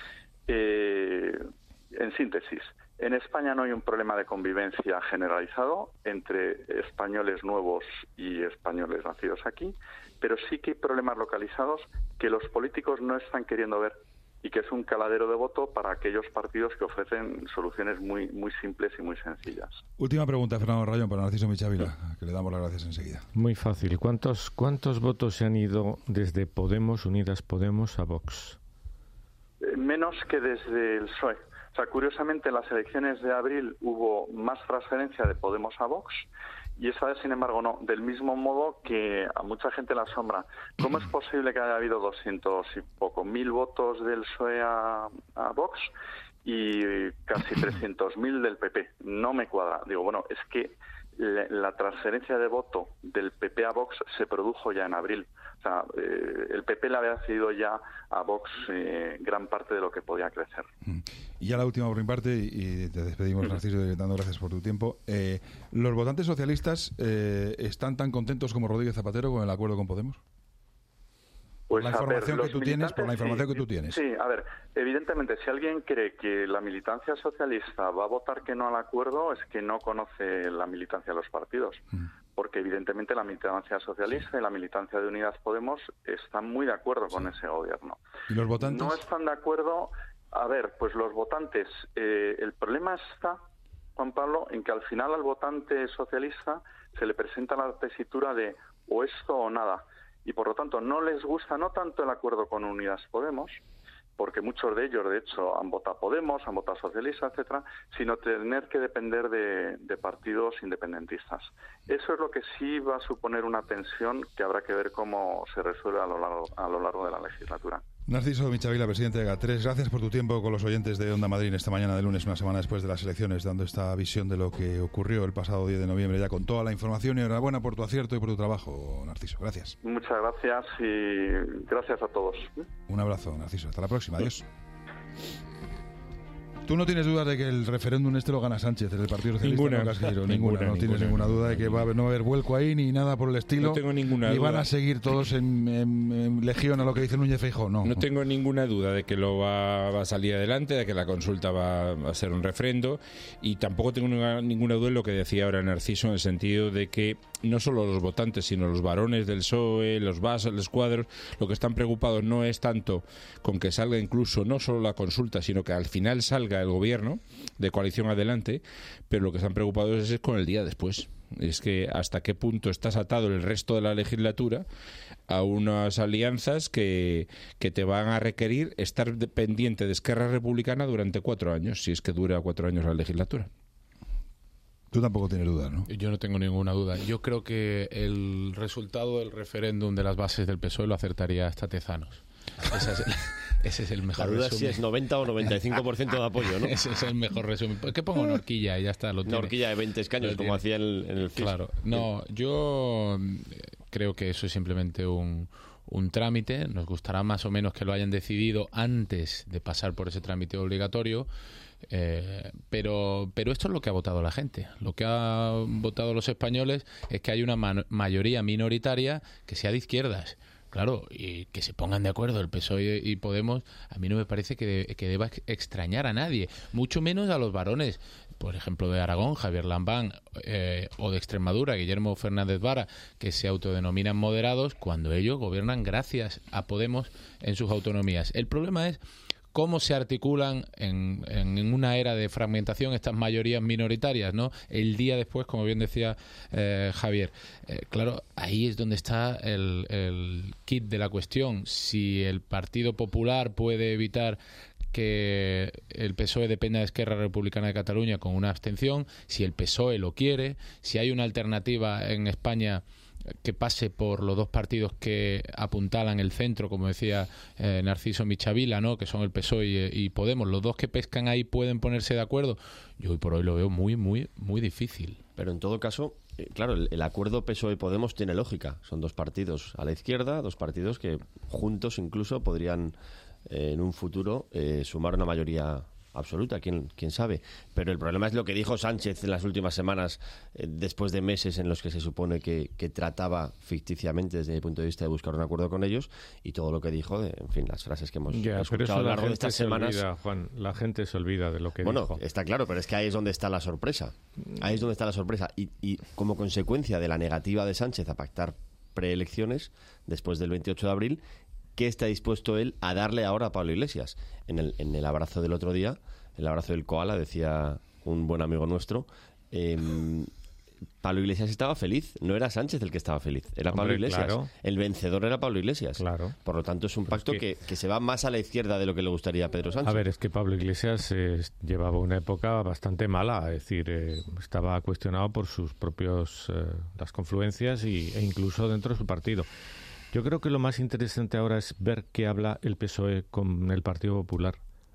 Eh, en síntesis, en España no hay un problema de convivencia generalizado entre españoles nuevos y españoles nacidos aquí, pero sí que hay problemas localizados que los políticos no están queriendo ver y que es un caladero de voto para aquellos partidos que ofrecen soluciones muy muy simples y muy sencillas. Última pregunta, Fernando Rayón, para Narciso Michavila, que le damos las gracias enseguida. Muy fácil. ¿Cuántos, cuántos votos se han ido desde Podemos, Unidas Podemos, a Vox? Eh, menos que desde el P S O E. O sea, curiosamente, en las elecciones de abril hubo más transferencia de Podemos a Vox y esta vez, sin embargo, no. Del mismo modo que a mucha gente la asombra. ¿Cómo es posible que haya habido doscientos y poco mil votos del P S O E a, a Vox y casi trescientos mil del P P? No me cuadra. Digo, bueno, es que la, la transferencia de voto del P P a Vox se produjo ya en abril. O sea, eh, el P P le había cedido ya a Vox eh, gran parte de lo que podía crecer. Y ya la última por mi parte, y te despedimos, Narciso, dando gracias por tu tiempo. Eh, ¿Los votantes socialistas eh, están tan contentos como Rodríguez Zapatero con el acuerdo con Podemos? Por Pues, la información ver, que tú tienes, por la información sí, que tú tienes. Sí, a ver, evidentemente, si alguien cree que la militancia socialista va a votar que no al acuerdo, es que no conoce la militancia de los partidos. Mm. Porque evidentemente la militancia socialista y la militancia de Unidas Podemos están muy de acuerdo sí. con ese gobierno. ¿Y los votantes? No están de acuerdo. A ver, pues los votantes, eh, el problema está, Juan Pablo, en que al final al votante socialista se le presenta la tesitura de o esto o nada. Y por lo tanto no les gusta no tanto el acuerdo con Unidas Podemos, porque muchos de ellos de hecho han votado Podemos, han votado socialista, etcétera, sino tener que depender de, de partidos independentistas. Eso es lo que sí va a suponer una tensión que habrá que ver cómo se resuelve a lo largo, a lo largo de la legislatura. Narciso Michavila, presidente de G A tres, gracias por tu tiempo con los oyentes de Onda Madrid esta mañana de lunes, una semana después de las elecciones, dando esta visión de lo que ocurrió el pasado diez de noviembre, ya con toda la información, y enhorabuena por tu acierto y por tu trabajo, Narciso. Gracias. Muchas gracias y gracias a todos. Un abrazo, Narciso. Hasta la próxima. Adiós. Tú no tienes dudas de que el referéndum este lo gana Sánchez, el Partido Socialista. Ninguna. No, ninguna, ninguna, no ninguna, tienes ninguna duda de que va a haber, no va a haber vuelco ahí ni nada por el estilo. No tengo ninguna ni duda. Van a seguir todos en, en, en legión a lo que dice Núñez Feijóo. No, no tengo ninguna duda de que lo va, va a salir adelante, de que la consulta va a ser un refrendo, y tampoco tengo ninguna, ninguna duda en lo que decía ahora Narciso, en el sentido de que no solo los votantes, sino los varones del P S O E, los bases, los cuadros, lo que están preocupados no es tanto con que salga incluso no solo la consulta, sino que al final salga el gobierno de coalición adelante, pero lo que están preocupados es con el día después. Es que hasta qué punto estás atado el resto de la legislatura a unas alianzas que, que te van a requerir estar pendiente de Esquerra Republicana durante cuatro años, si es que dura cuatro años la legislatura. Tú tampoco tienes dudas, ¿no? Yo no tengo ninguna duda. Yo creo que el resultado del referéndum de las bases del P S O E lo acertaría hasta Tezanos. Ese es el, ese es el mejor resumen. La duda resumen. si es noventa o noventa y cinco por ciento de apoyo, ¿no? Ese es el mejor resumen. ¿Qué pongo? Una horquilla y ya está. Lo Una horquilla de veinte escaños, como hacía en el, en el F I S. Claro. No, yo creo que eso es simplemente un, un trámite. Nos gustará más o menos que lo hayan decidido antes de pasar por ese trámite obligatorio. Eh, pero pero esto es lo que ha votado la gente. Lo que han votado los españoles es que hay una ma- mayoría minoritaria que sea de izquierdas. Claro, y que se pongan de acuerdo el P S O E y Podemos, a mí no me parece que, de, que deba extrañar a nadie, mucho menos a los varones, por ejemplo, de Aragón, Javier Lambán, eh, o de Extremadura, Guillermo Fernández Vara, que se autodenominan moderados cuando ellos gobiernan gracias a Podemos en sus autonomías. El problema es cómo se articulan en, en una era de fragmentación estas mayorías minoritarias, ¿no? El día después, como bien decía eh, Javier, eh, claro, ahí es donde está el, el kit de la cuestión. Si el Partido Popular puede evitar que el P S O E dependa de Esquerra Republicana de Cataluña con una abstención, si el P S O E lo quiere, si hay una alternativa en España que pase por los dos partidos que apuntalan el centro, como decía eh, Narciso Michavila, ¿no? Que son el P S O E y, y Podemos, los dos que pescan ahí pueden ponerse de acuerdo. Yo hoy por hoy lo veo muy, muy, muy difícil. Pero en todo caso, eh, claro, el, el acuerdo P S O E-Podemos tiene lógica. Son dos partidos a la izquierda, dos partidos que juntos incluso podrían eh, en un futuro eh, sumar una mayoría absoluta, quién, quién sabe. Pero el problema es lo que dijo Sánchez en las últimas semanas, eh, después de meses en los que se supone que, que trataba ficticiamente desde mi punto de vista de buscar un acuerdo con ellos, y todo lo que dijo, de, en fin, las frases que hemos ya, escuchado a lo largo de estas se semanas. Olvida, Juan, la gente se olvida de lo que bueno, dijo. Bueno, está claro, pero es que ahí es donde está la sorpresa. Ahí es donde está la sorpresa. Y, y como consecuencia de la negativa de Sánchez a pactar preelecciones después del veintiocho de abril, ¿qué está dispuesto él a darle ahora a Pablo Iglesias? En el, en el abrazo del otro día, el abrazo del koala, decía un buen amigo nuestro, eh, Pablo Iglesias estaba feliz, no era Sánchez el que estaba feliz, era Pablo Hombre, Iglesias. claro. El vencedor era Pablo Iglesias. Claro. Por lo tanto, es un pacto es que, que, que se va más a la izquierda de lo que le gustaría a Pedro Sánchez. A ver, es que Pablo Iglesias eh, llevaba una época bastante mala, es decir, eh, estaba cuestionado por sus propios eh, las confluencias y, e incluso dentro de su partido. Yo creo que lo más interesante ahora es ver qué habla el P S O E con el Partido Popular.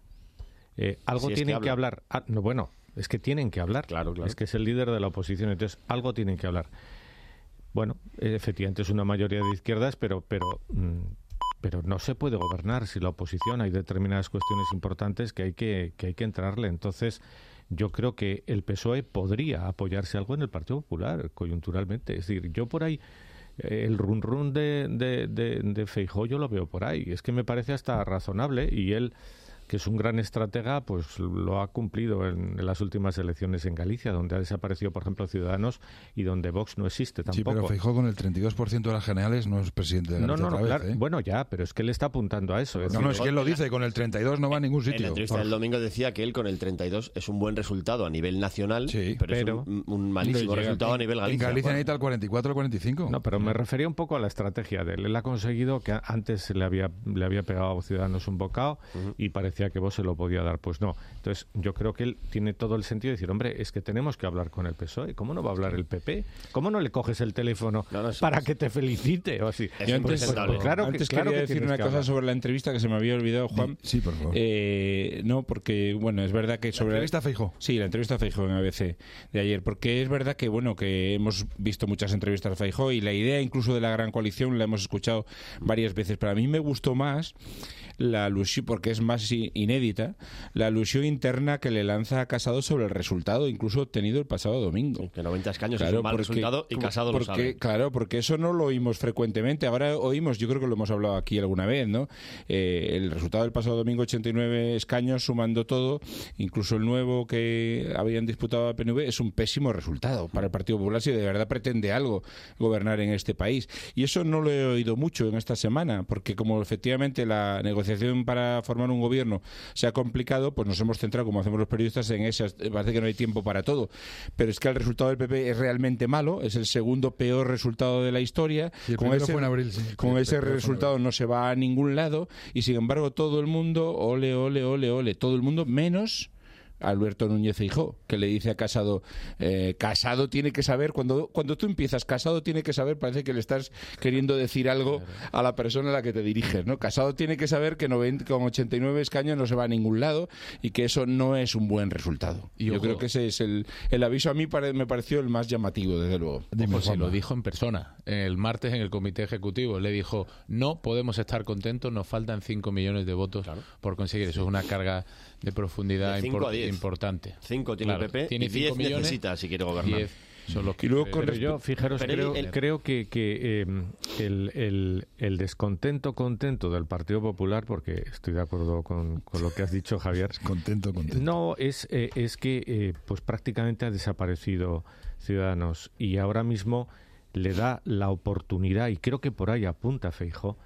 Eh, algo si tienen es que, que hablar. Ah, no, bueno, es que tienen que hablar. Claro, claro. Es que es el líder de la oposición, entonces algo tienen que hablar. Bueno, efectivamente es una mayoría de izquierdas, pero, pero, mm, pero no se puede gobernar si la oposición. Hay determinadas cuestiones importantes que hay que, que hay que entrarle. Entonces, yo creo que el P S O E podría apoyarse algo en el Partido Popular, coyunturalmente. Es decir, yo por ahí el run run de, de, de, de Feijóo yo lo veo por ahí. Es que me parece hasta razonable, y él, que es un gran estratega, pues lo ha cumplido en, en las últimas elecciones en Galicia, donde ha desaparecido, por ejemplo, Ciudadanos y donde Vox no existe tampoco. Sí, pero Feijóo con el treinta y dos por ciento de las generales no es presidente de Galicia. No, no, no, otra claro. vez, ¿eh? Bueno, ya, pero es que él está apuntando a eso. Es no, decir, no, es que él lo dice, con el treinta y dos no va a ningún sitio. En la entrevista por... del domingo decía que él con el treinta y dos es un buen resultado a nivel nacional, sí, pero, pero es un, un malísimo resultado a nivel Galicia. En Galicia necesita el cuarenta y cuatro o cuarenta y cinco. No, pero me refería un poco a la estrategia de él. Él ha conseguido que antes le había, le había pegado a Ciudadanos un bocado uh-huh. y parecía que Vox se lo podía dar. Pues no. Entonces, yo creo que él tiene todo el sentido de decir, hombre, es que tenemos que hablar con el P S O E. ¿Cómo no va a hablar el P P? ¿Cómo no le coges el teléfono no, no, para que te felicite? O así. Yo antes, pues, claro que, antes claro quería que decir una cosa hablar. sobre la entrevista que se me había olvidado, Juan. Sí, por favor. Eh, no, porque, bueno, es verdad que sobre... ¿La entrevista a Feijóo? Sí, la entrevista a Feijóo en A B C de ayer. Porque es verdad que, bueno, que hemos visto muchas entrevistas a Feijóo y la idea incluso de la gran coalición la hemos escuchado varias veces. Pero a mí me gustó más la alusión, porque es más inédita, la alusión interna que le lanza a Casado sobre el resultado, incluso obtenido el pasado domingo. Que noventa escaños claro, es un mal porque, resultado y Casado porque, lo sabe. Claro, porque eso no lo oímos frecuentemente. Ahora oímos, yo creo que lo hemos hablado aquí alguna vez, ¿no? Eh, el resultado del pasado domingo, ochenta y nueve escaños, sumando todo, incluso el nuevo que habían disputado a P N V, es un pésimo resultado para el Partido Popular si de verdad pretende algo gobernar en este país. Y eso no lo he oído mucho en esta semana, porque como efectivamente la negociación para formar un gobierno se ha complicado, pues nos hemos centrado, como hacemos los periodistas, en esas. Parece que no hay tiempo para todo, pero es que el resultado del P P es realmente malo, es el segundo peor resultado de la historia. Sí, con ese, fue en abril, sí. con sí, ese resultado no se va a ningún lado, y sin embargo todo el mundo, ole, ole, ole, ole, todo el mundo, menos Alberto Núñez Feijóo, que le dice a Casado, eh, Casado tiene que saber, cuando, cuando tú empiezas, Casado tiene que saber, parece que le estás queriendo decir algo a la persona a la que te diriges, ¿no? Casado tiene que saber que noventa, con ochenta y nueve escaños no se va a ningún lado y que eso no es un buen resultado. Y yo ojo, creo que ese es el, el aviso, a mí pare, me pareció el más llamativo, desde luego. Ojo, se lo dijo en persona, el martes en el comité ejecutivo, le dijo, no podemos estar contentos, nos faltan cinco millones de votos claro. por conseguir, eso es una carga de profundidad de import, importante. cinco tiene claro, el P P tiene y diez millones, necesita si quiere gobernar. diez son los que y luego con yo, fijaros, creo, el, creo que, que eh, el, el, el descontento contento del Partido Popular, porque estoy de acuerdo con, con lo que has dicho, Javier. Contento, contento. No, es, eh, es que eh, pues prácticamente ha desaparecido Ciudadanos y ahora mismo le da la oportunidad, y creo que por ahí apunta Feijóo,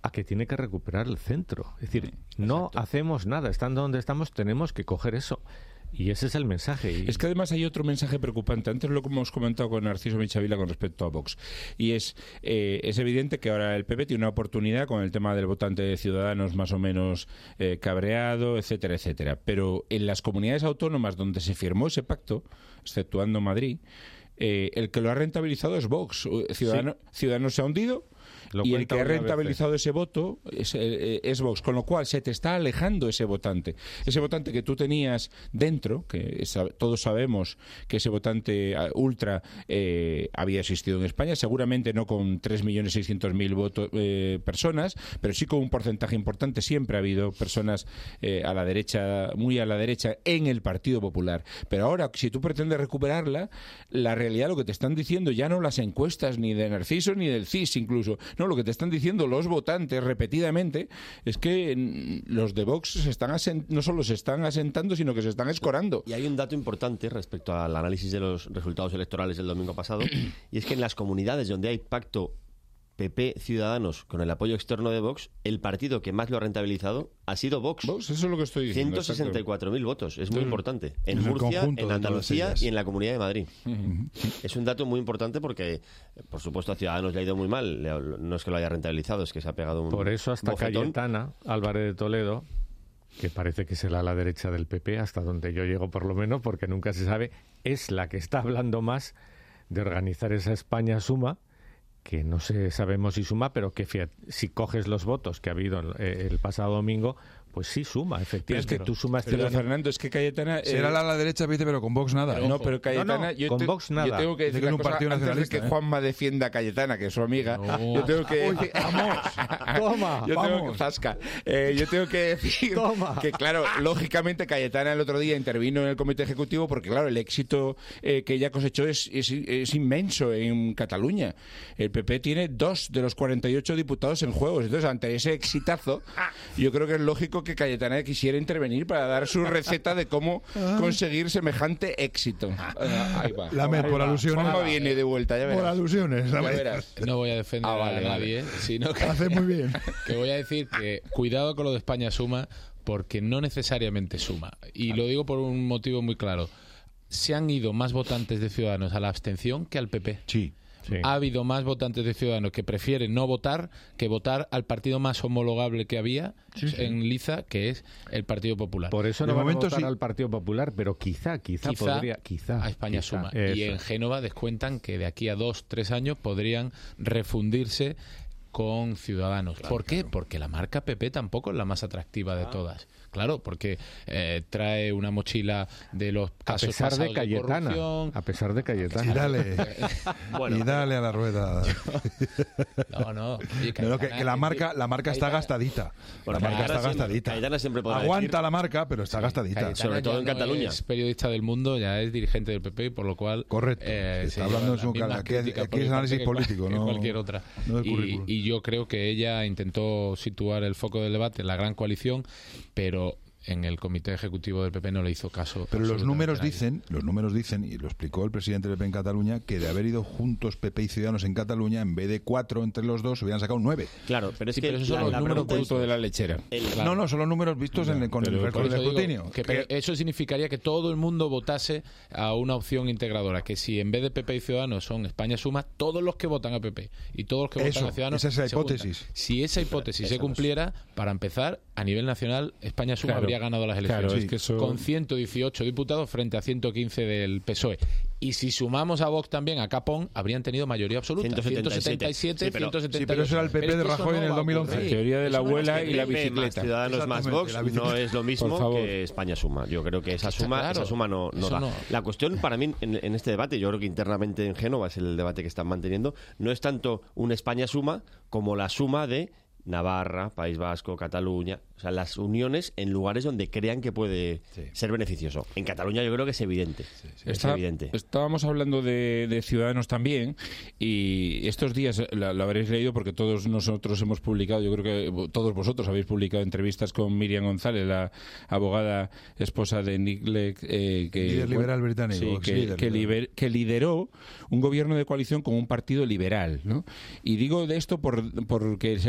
a que tiene que recuperar el centro. Es decir, no hacemos nada. Estando donde estamos, tenemos que coger eso. Y ese es el mensaje. Y... Es que además hay otro mensaje preocupante. Antes lo hemos comentado con Narciso Michavila con respecto a Vox. Y es, eh, es evidente que ahora el P P tiene una oportunidad con el tema del votante de Ciudadanos más o menos eh, cabreado, etcétera, etcétera. Pero en las comunidades autónomas donde se firmó ese pacto, exceptuando Madrid, eh, el que lo ha rentabilizado es Vox. Ciudadano, sí. Ciudadanos se ha hundido. Lo y el que ha rentabilizado ese voto es, eh, es Vox, con lo cual se te está alejando ese votante. Ese votante que tú tenías dentro, que es, todos sabemos que ese votante ultra eh, había existido en España, seguramente no con tres millones seiscientos mil votos, eh, personas, pero sí con un porcentaje importante. Siempre ha habido personas eh, a la derecha, muy a la derecha, en el Partido Popular. Pero ahora, si tú pretendes recuperarla, la realidad, lo que te están diciendo, ya no las encuestas ni de Narciso ni del C I S incluso, no, lo que te están diciendo los votantes repetidamente es que los de Vox se están asent- no solo se están asentando, sino que se están escorando. Y hay un dato importante respecto al análisis de los resultados electorales del domingo pasado, y es que en las comunidades donde hay pacto P P Ciudadanos con el apoyo externo de Vox, el partido que más lo ha rentabilizado ha sido Vox. Vox, eso es lo que estoy diciendo. ciento sesenta y cuatro mil votos, es muy Entonces, importante. En, en Murcia, en de Andalucía y en la Comunidad de Madrid. Uh-huh. Es un dato muy importante porque, por supuesto, a Ciudadanos le ha ido muy mal. No es que lo haya rentabilizado, es que se ha pegado un Por eso hasta bofetón. Cayetana Álvarez de Toledo, que parece que será la derecha del P P, hasta donde yo llego por lo menos, porque nunca se sabe, es la que está hablando más de organizar esa España Suma, que no sé, sabemos si suma, pero que fíjate, si coges los votos que ha habido el, el pasado domingo, pues sí suma, efectivamente. Pero es que tú sumas... Pero, Fernando, es que Cayetana... Eh, Será la, la derecha, viste, pero con Vox nada. Pero, no, pero Cayetana... No, no, yo con te, Vox nada. Yo tengo que decir que es un cosa, partido antes nacionalista, de que ¿eh? Juanma defienda a Cayetana, que es su amiga, no. yo tengo que... Uy, vamos, toma, yo vamos. Tengo que, zasca, eh, yo tengo que decir toma. que, claro, lógicamente Cayetana el otro día intervino en el comité ejecutivo porque, claro, el éxito eh, que ella cosechó es, es, es inmenso en Cataluña. El P P tiene dos de los cuarenta y ocho diputados en juegos. Entonces, ante ese exitazo, yo creo que es lógico que Cayetana quisiera intervenir para dar su receta de cómo conseguir semejante éxito. Ahí va. Lamed, por alusiones. Juanma viene de vuelta, ya verás. Por alusiones, ya verás. No voy a defender ah, vale, a nadie, vale. sino que, hace muy bien. que voy a decir que cuidado con lo de España Suma, porque no necesariamente suma. Y lo digo por un motivo muy claro. Se han ido más votantes de Ciudadanos a la abstención que al P P. Sí. Sí. Ha habido más votantes de Ciudadanos que prefieren no votar que votar al partido más homologable que había sí, sí. en Liza, que es el Partido Popular. Por eso de no van momento a votar sí. al Partido Popular, pero quizá, quizá, quizá podría, quizá a España quizá, Suma. eso. Y en Génova descuentan que de aquí a dos, tres años podrían refundirse con Ciudadanos. Claro, ¿Por qué? Claro. Porque la marca P P tampoco es la más atractiva de ah. todas. Claro, porque eh, trae una mochila de los casos a pesar de Cayetana, de a pesar de Cayetana. Y dale, bueno, y dale a la rueda. No, no. Oye, no que, que la marca, la marca está gastadita. La marca está gastadita. Cayetana siempre podrá Aguanta decir, la marca, pero está sí, gastadita. Cayetana sobre todo en no Cataluña. Es periodista del Mundo, ya es dirigente del P P, por lo cual. Correcto. Eh, está hablando en su canal. Aquí, aquí es análisis político, no cualquier otra. No y, y yo creo que ella intentó situar el foco del debate en la gran coalición, pero en el comité ejecutivo del P P no le hizo caso. Pero los números dicen, los números dicen, y lo explicó el presidente del P P en Cataluña, que de haber ido juntos P P y Ciudadanos en Cataluña, en vez de cuatro entre los dos, hubieran sacado nueve. Claro, pero es sí, que pero esos son los números brutos de la lechera. El, claro. No, no, son los números vistos en el, con el, con el escrutinio. Digo que, pero eso significaría que todo el mundo votase a una opción integradora, que si en vez de P P y Ciudadanos son España Suma, todos los que votan a P P y todos los que eso, votan a Ciudadanos esa es la hipótesis. Juntan. Si esa hipótesis se cumpliera, para empezar, a nivel nacional, España Suma claro, habría ganado las elecciones. Claro, es que eso... Con ciento dieciocho diputados frente a ciento quince del P S O E. Y si sumamos a Vox también, a Capón, habrían tenido mayoría absoluta. ciento setenta y siete, sí, pero, ciento setenta y ocho. Sí, pero eso era el P P de Rajoy no en el dos mil once. La teoría de la abuela y la bicicleta. Ciudadanos más Vox no es lo mismo que España Suma. Yo creo que esa suma, claro, esa suma no, no da. No. La cuestión para mí en, en este debate, yo creo que internamente en Génova es el debate que están manteniendo, no es tanto un España Suma como la suma de Navarra, País Vasco, Cataluña, o sea, las uniones en lugares donde crean que puede sí. ser beneficioso. En Cataluña yo creo que es evidente. Sí, sí. Es Está, evidente. Estábamos hablando de, de Ciudadanos también, y estos días lo, lo habréis leído porque todos nosotros hemos publicado, yo creo que todos vosotros habéis publicado entrevistas con Miriam González, la abogada esposa de Nick Clegg, eh, que, líder bueno, liberal británico, sí, que, líder, que, liber, que lideró un gobierno de coalición con un partido liberal, ¿no? Y digo de esto por, porque se le preguntaba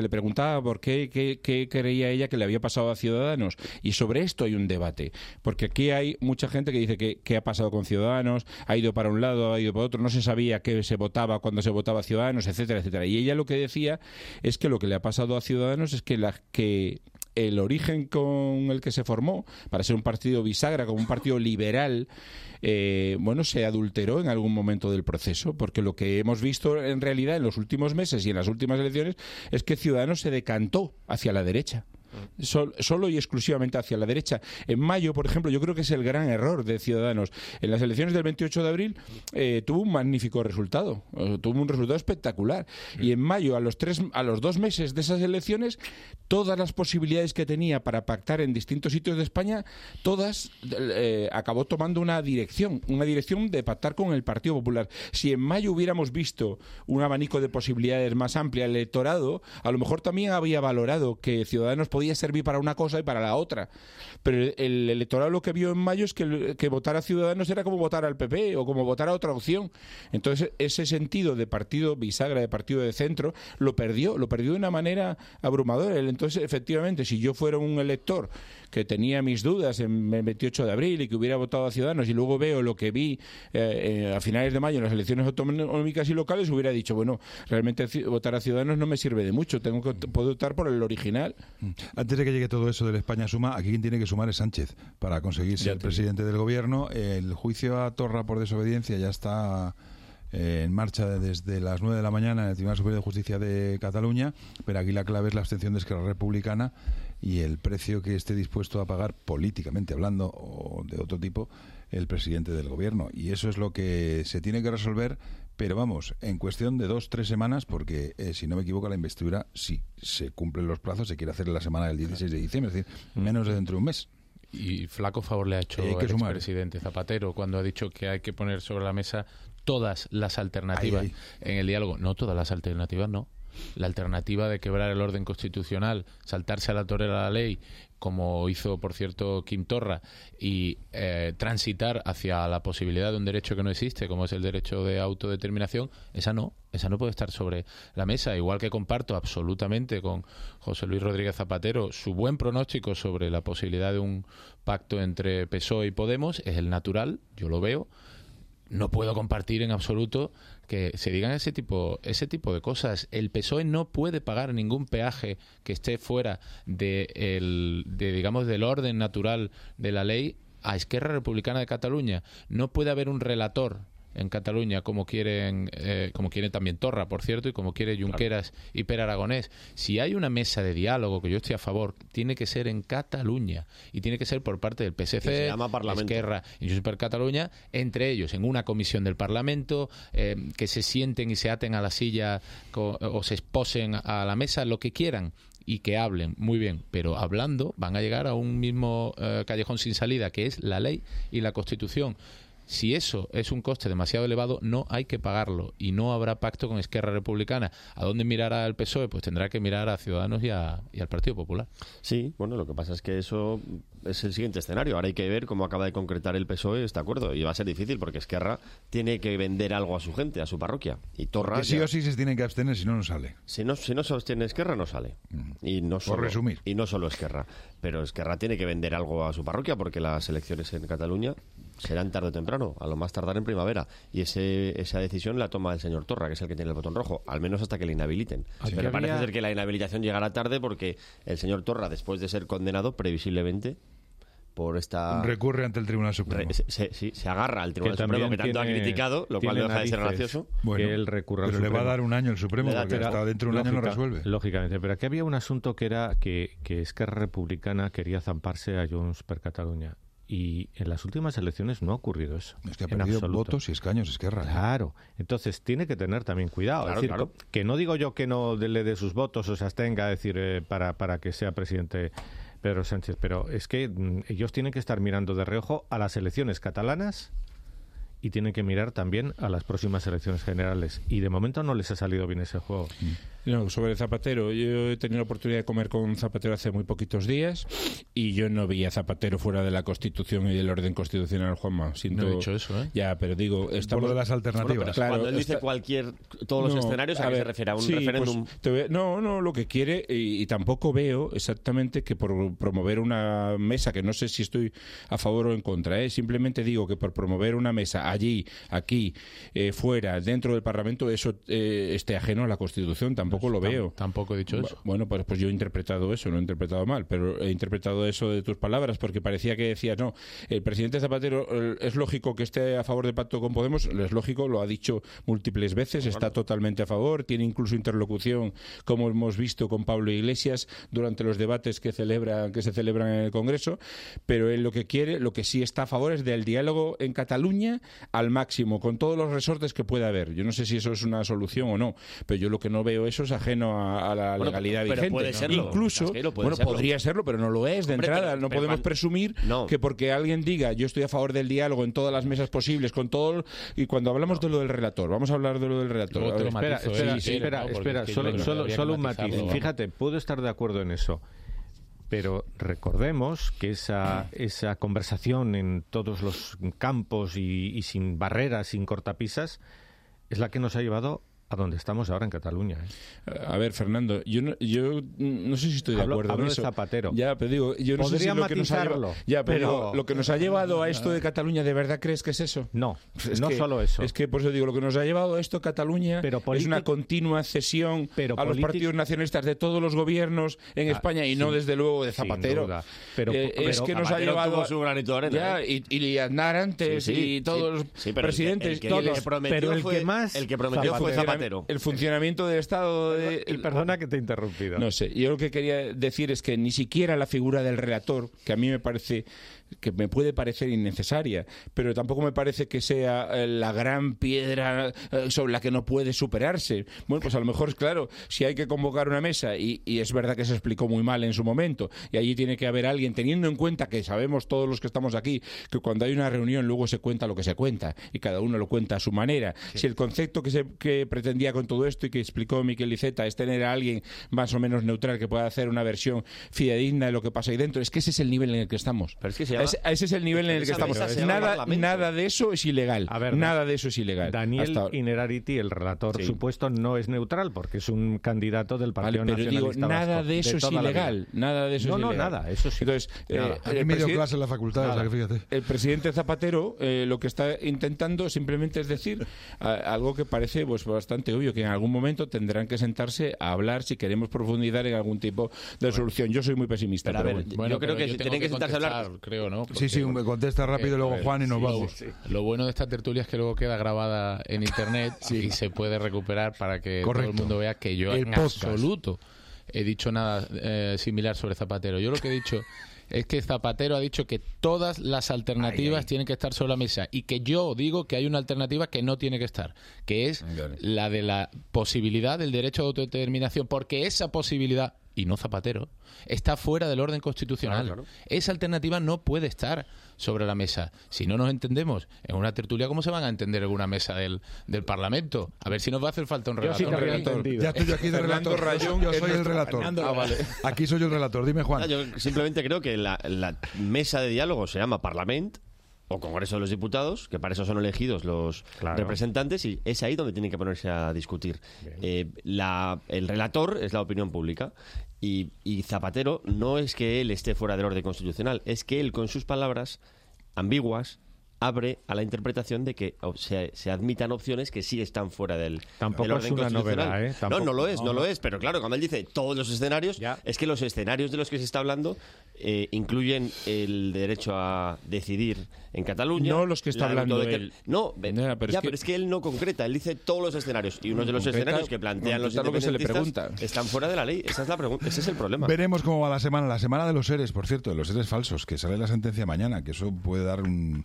votaba, por qué, qué, qué creía ella que le había pasado a Ciudadanos. Y sobre esto hay un debate, porque aquí hay mucha gente que dice que qué ha pasado con Ciudadanos, ha ido para un lado, ha ido para otro, no se sabía qué se votaba cuando se votaba a Ciudadanos, etcétera, etcétera. Y ella lo que decía es que lo que le ha pasado a Ciudadanos es que la que el origen con el que se formó, para ser un partido bisagra, como un partido liberal, eh, bueno, se adulteró en algún momento del proceso, porque lo que hemos visto en realidad en los últimos meses y en las últimas elecciones es que Ciudadanos se decantó hacia la derecha. Sol, solo y exclusivamente hacia la derecha. En mayo, por ejemplo, yo creo que es el gran error de Ciudadanos. En las elecciones del veintiocho de abril eh, tuvo un magnífico resultado, eh, tuvo un resultado espectacular. Y en mayo, a los tres, a los dos meses de esas elecciones, todas las posibilidades que tenía para pactar en distintos sitios de España, todas eh, acabó tomando una dirección, una dirección de pactar con el Partido Popular. Si en mayo hubiéramos visto un abanico de posibilidades más amplia, el electorado a lo mejor también había valorado que Ciudadanos podía servir para una cosa y para la otra, pero el electorado lo que vio en mayo es que, que votar a Ciudadanos era como votar al P P o como votar a otra opción. Entonces ese sentido de partido bisagra, de partido de centro, lo perdió, lo perdió de una manera abrumadora. Entonces efectivamente, si yo fuera un elector que tenía mis dudas en el veintiocho de abril y que hubiera votado a Ciudadanos y luego veo lo que vi eh, eh, a finales de mayo en las elecciones autonómicas y locales, hubiera dicho, bueno, realmente votar a Ciudadanos no me sirve de mucho, tengo que puedo optar por el original. Antes de que llegue todo eso del España Suma, aquí quien tiene que sumar es Sánchez para conseguir ser presidente del gobierno. El juicio a Torra por desobediencia ya está eh, en marcha desde las nueve de la mañana en el Tribunal Superior de Justicia de Cataluña, pero aquí la clave es la abstención de Esquerra Republicana y el precio que esté dispuesto a pagar, políticamente hablando o de otro tipo, el presidente del gobierno. Y eso es lo que se tiene que resolver, pero vamos, en cuestión de dos, tres semanas, porque eh, si no me equivoco, la investidura, si se cumplen los plazos, se quiere hacer en la semana del dieciséis de diciembre, es decir, menos de dentro de un mes. Y flaco favor le ha hecho el expresidente Zapatero cuando ha dicho que hay que poner sobre la mesa todas las alternativas ahí, ahí. en el diálogo. No todas las alternativas, no. La alternativa de quebrar el orden constitucional, saltarse a la torera la ley, como hizo, por cierto, Quim Torra, y eh, transitar hacia la posibilidad de un derecho que no existe, como es el derecho de autodeterminación, esa no, esa no puede estar sobre la mesa. Igual que comparto absolutamente con José Luis Rodríguez Zapatero su buen pronóstico sobre la posibilidad de un pacto entre P S O E y Podemos, es el natural, yo lo veo. No puedo compartir en absoluto que se digan ese tipo ese tipo de cosas. El P S O E no puede pagar ningún peaje que esté fuera de, el, de digamos del orden natural de la ley a Esquerra Republicana de Cataluña. No puede haber un relator en Cataluña como quieren eh, como quiere también Torra, por cierto, y como quiere Junqueras claro. y Per Aragonés. Si hay una mesa de diálogo, que yo estoy a favor, tiene que ser en Cataluña y tiene que ser por parte del P S C, Esquerra y Junts per Catalunya, entre ellos en una comisión del Parlamento, eh, que se sienten y se aten a la silla co- o se esposen a la mesa, lo que quieran, y que hablen, muy bien, pero hablando van a llegar a un mismo eh, callejón sin salida, que es la ley y la Constitución. Si eso es un coste demasiado elevado, no hay que pagarlo y no habrá pacto con Esquerra Republicana. ¿A dónde mirará el P S O E? Pues tendrá que mirar a Ciudadanos y, a, y al Partido Popular. Sí, bueno, lo que pasa es que eso es el siguiente escenario. Ahora hay que ver cómo acaba de concretar el P S O E este acuerdo, y va a ser difícil porque Esquerra tiene que vender algo a su gente, a su parroquia. Y Torra... Que sí ya... o sí se tienen que abstener, si no, no sale. Si no, si no se abstiene Esquerra, no sale. Mm. Y no solo, Por resumir. Y no solo Esquerra. Pero Esquerra tiene que vender algo a su parroquia porque las elecciones en Cataluña serán tarde o temprano, a lo más tardar en primavera, y ese, esa decisión la toma el señor Torra, que es el que tiene el botón rojo, al menos hasta que le inhabiliten. Sí, pero parece había... ser que la inhabilitación llegará tarde porque el señor Torra, después de ser condenado previsiblemente por esta... recurre ante el Tribunal Supremo. Re, se, se, sí, se agarra al Tribunal que Supremo, que tanto tiene, ha criticado, lo cual no deja de ser gracioso. Bueno, que él recurra al pero Supremo. Le va a dar un año el Supremo, porque hasta dentro de un lógica, año no resuelve. Lógicamente, pero aquí había un asunto que era que, que Esquerra Republicana quería zamparse a Junts per Catalunya. Y en las últimas elecciones no ha ocurrido eso. Es que ha perdido votos y escaños Esquerra. Claro. Entonces tiene que tener también cuidado. Claro, es decir, claro. que no digo yo que no le dé sus votos o se abstenga, decir, eh, para, para que sea presidente Pedro Sánchez, pero es que mm, ellos tienen que estar mirando de reojo a las elecciones catalanas y tienen que mirar también a las próximas elecciones generales. Y de momento no les ha salido bien ese juego. No, sobre Zapatero, yo he tenido la oportunidad de comer con Zapatero hace muy poquitos días y yo no vi a Zapatero fuera de la Constitución y del orden constitucional, Juanma. Siento, no he dicho eso, ¿eh? Ya, pero digo... Estamos... Por lo de las alternativas. Bueno, claro, cuando él dice está... cualquier... todos no, los escenarios, ¿a, a qué ver, se refiere? ¿A un sí, referéndum? Pues, te voy... No, no, lo que quiere, y, y tampoco veo exactamente que por promover una mesa, que no sé si estoy a favor o en contra, ¿eh? Simplemente digo que por promover una mesa allí, aquí, eh, fuera, dentro del Parlamento, eso eh, esté ajeno a la Constitución, tampoco pues, lo veo. Tampoco he dicho eso. Bueno, pues, pues yo he interpretado eso, no he interpretado mal, pero he interpretado eso de tus palabras, porque parecía que decías, no, el presidente Zapatero es lógico que esté a favor del pacto con Podemos, es lógico, lo ha dicho múltiples veces, bueno. Está totalmente a favor, tiene incluso interlocución, como hemos visto con Pablo Iglesias durante los debates que celebra, que se celebran en el Congreso, pero él lo que quiere, lo que sí está a favor es del diálogo en Cataluña al máximo, con todos los resortes que pueda haber. Yo no sé si eso es una solución o no, pero yo lo que no veo eso es ajeno a, a la bueno, legalidad pero vigente. Puede serlo, incluso, puede bueno, serlo. podría serlo, pero no lo es de Hombre, entrada. Pero, no pero podemos cuando... presumir no. que porque alguien diga yo estoy a favor del diálogo en todas las mesas posibles, con todo, y cuando hablamos no. de lo del relator, vamos a hablar de lo del relator. No, espera, matizo, espera, sí, sí, espera, no, espera, solo, bueno, solo, solo un matiz. Vamos. Fíjate, puedo estar de acuerdo en eso, pero recordemos que esa, esa conversación en todos los campos y, y sin barreras, sin cortapisas, es la que nos ha llevado a donde estamos ahora en Cataluña. ¿eh? A ver, Fernando, yo no, yo no sé si estoy de hablo, acuerdo hablo en eso. de Zapatero. Ya, pero digo, yo no Podría sé si lo que nos ha llevado, ya, pero, pero lo que nos ha llevado a esto de Cataluña, ¿de verdad crees que es eso? No, es no que, solo eso. Es que por eso digo, lo que nos ha llevado a esto Cataluña pero es una continua cesión pero a los partidos nacionalistas de todos los gobiernos en ah, España y sí, no desde luego de Zapatero. Sin duda. Pero, eh, pero es que Zapatero nos ha llevado tuvo su granito de arena, ya, ¿eh? y, y Aznar antes sí, sí, y todos sí, sí, los presidentes, el que, todos. El que prometió pero el fue, que más el que prometió Zapatero. fue Zapatero. El funcionamiento del Estado. De, y perdona que te he interrumpido. No sé, yo lo que quería decir es que ni siquiera la figura del relator, que a mí me parece que me puede parecer innecesaria, pero tampoco me parece que sea eh, la gran piedra eh, sobre la que no puede superarse. Bueno, pues a lo mejor, claro, si hay que convocar una mesa, y, y es verdad que se explicó muy mal en su momento, y allí tiene que haber alguien, teniendo en cuenta que sabemos todos los que estamos aquí, que cuando hay una reunión luego se cuenta lo que se cuenta, y cada uno lo cuenta a su manera. Sí. Si el concepto que, se, que pretendía con todo esto y que explicó Miquel Iceta es tener a alguien más o menos neutral que pueda hacer una versión fidedigna de lo que pasa ahí dentro, es que ese es el nivel en el que estamos. Pero es que se Ese, ese es el nivel en el que estamos. Nada, nada de eso es ilegal. A ver, nada de eso es ilegal. Daniel Innerarity, el relator sí. supuesto, no es neutral porque es un candidato del Partido vale, pero Nacionalista digo, nada Vasco, de eso de es ilegal. Nada de eso no, es no, ilegal. No, nada, eso sí. Entonces, eh, aquí medio clase en la facultad, o sea que fíjate. El presidente Zapatero eh, lo que está intentando simplemente es decir a, algo que parece pues bastante obvio, que en algún momento tendrán que sentarse a hablar si queremos profundizar en algún tipo de solución. Yo soy muy pesimista. Pero, pero a ver, bueno. yo creo que, que tienen que sentarse a hablar. Creo, ¿no? Porque, sí, sí, me contesta rápido y luego eh, Juan y nos sí, vamos. Sí, sí. Lo bueno de esta tertulia es que luego queda grabada en internet sí. y se puede recuperar para que Correcto. todo el mundo vea que yo el en podcast. absoluto he dicho nada eh, similar sobre Zapatero. Yo lo que he dicho es que Zapatero ha dicho que todas las alternativas ay, ay. tienen que estar sobre la mesa y que yo digo que hay una alternativa que no tiene que estar, que es la de la posibilidad del derecho a autodeterminación, porque esa posibilidad, y no Zapatero, está fuera del orden constitucional. Claro, claro. Esa alternativa no puede estar sobre la mesa. Si no nos entendemos en una tertulia, ¿cómo se van a entender en una mesa del, del Parlamento? A ver si nos va a hacer falta un relator. Yo sí que relator. Ya estoy yo aquí de relator. Rayón, yo soy el relator. Ah, vale. Aquí soy yo el relator. Dime, Juan. Ah, yo simplemente creo que la, la mesa de diálogo se llama Parlament o Congreso de los Diputados, que para eso son elegidos los claro. representantes, y es ahí donde tienen que ponerse a discutir. Eh, la, el relator es la opinión pública. Y, y Zapatero no es que él esté fuera del orden constitucional, es que él con sus palabras ambiguas abre a la interpretación de que o sea, se admitan opciones que sí están fuera del, Tampoco del orden es una constitucional. Novela, ¿eh? Tampoco, no, no lo es, no, no lo es, pero claro, cuando él dice todos los escenarios, ya. es que los escenarios de los que se está hablando eh, incluyen el derecho a decidir en Cataluña. No los que está hablando de que, él. No, ya, pero, ya, es, pero que... es que él no concreta, él dice todos los escenarios y unos de los concreta, escenarios que plantean los independentistas lo que se le pregunta. están fuera de la ley. Esa es la pregunta, ese es el problema. Veremos cómo va la semana, la semana de los seres, por cierto, de los seres falsos, que sale la sentencia mañana, que eso puede dar un, un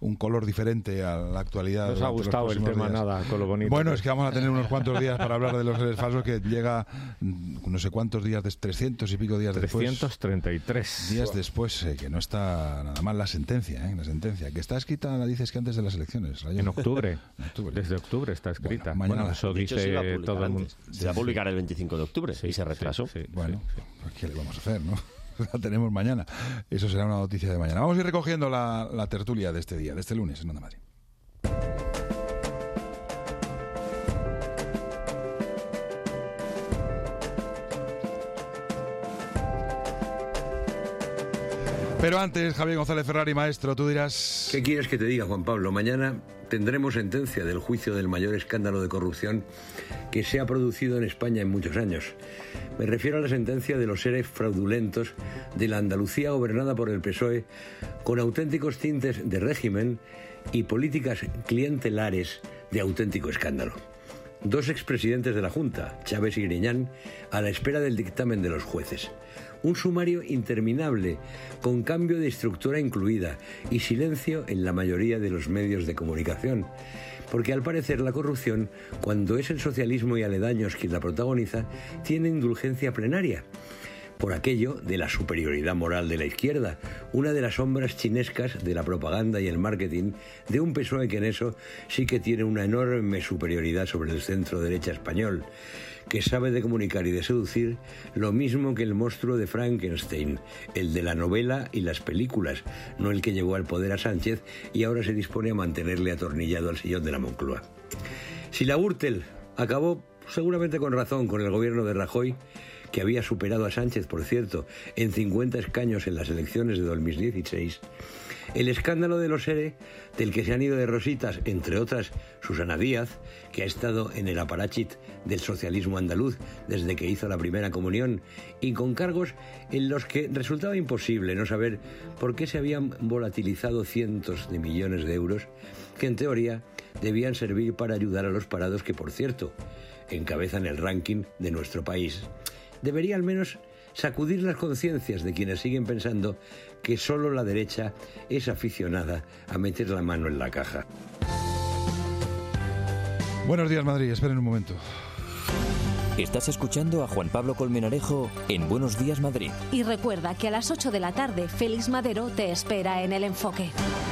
un color diferente a la actualidad. No os ha gustado el tema días. Nada, con lo bonito. Bueno, es que vamos a tener unos cuantos días para hablar de los seres falsos, que llega no sé cuántos días, de trescientos y pico días después. trescientos treinta y tres. Días después, eh, que no está nada mal la sentencia, ¿eh? La sentencia, que está escrita, dices que antes de las elecciones. Rayo. En octubre. En octubre. Desde octubre está escrita. Bueno, mañana bueno, eso de hecho, dice se iba a publicar todo el mundo. antes. Se va a publicar el veinticinco de octubre Sí, y se retrasó. sí, sí, Bueno, sí, pues, ¿qué le vamos a hacer, no? La tenemos mañana. Eso será una noticia de mañana. Vamos a ir recogiendo la, la tertulia de este día, de este lunes en Onda Madrid. Pero antes, Javier González Ferrari, maestro, tú dirás... ¿Qué quieres que te diga, Juan Pablo? Mañana tendremos sentencia del juicio del mayor escándalo de corrupción que se ha producido en España en muchos años. Me refiero a la sentencia de los seres fraudulentos de la Andalucía gobernada por el P S O E, con auténticos tintes de régimen y políticas clientelares de auténtico escándalo. Dos expresidentes de la Junta, Chávez y Griñán, a la espera del dictamen de los jueces. Un sumario interminable, con cambio de estructura incluida y silencio en la mayoría de los medios de comunicación. Porque al parecer la corrupción, cuando es el socialismo y aledaños quien la protagoniza, tiene indulgencia plenaria. Por aquello de la superioridad moral de la izquierda, una de las sombras chinescas de la propaganda y el marketing de un P S O E que en eso sí que tiene una enorme superioridad sobre el centro derecha español, que sabe de comunicar y de seducir lo mismo que el monstruo de Frankenstein, el de la novela y las películas, no el que llevó al poder a Sánchez y ahora se dispone a mantenerle atornillado al sillón de la Moncloa. Si la Gürtel acabó, seguramente con razón, con el gobierno de Rajoy, que había superado a Sánchez, por cierto, en cincuenta escaños en las elecciones de dos mil dieciséis, el escándalo de los ERE, del que se han ido de rositas, entre otras, Susana Díaz, que ha estado en el aparachit del socialismo andaluz desde que hizo la primera comunión, y con cargos en los que resultaba imposible no saber por qué se habían volatilizado cientos de millones de euros, que en teoría debían servir para ayudar a los parados que, por cierto, encabezan el ranking de nuestro país. Debería al menos sacudir las conciencias de quienes siguen pensando que solo la derecha es aficionada a meter la mano en la caja. Buenos días, Madrid. Esperen un momento. Estás escuchando a Juan Pablo Colmenarejo en Buenos Días, Madrid. Y recuerda que a las ocho de la tarde Félix Madero te espera en El Enfoque.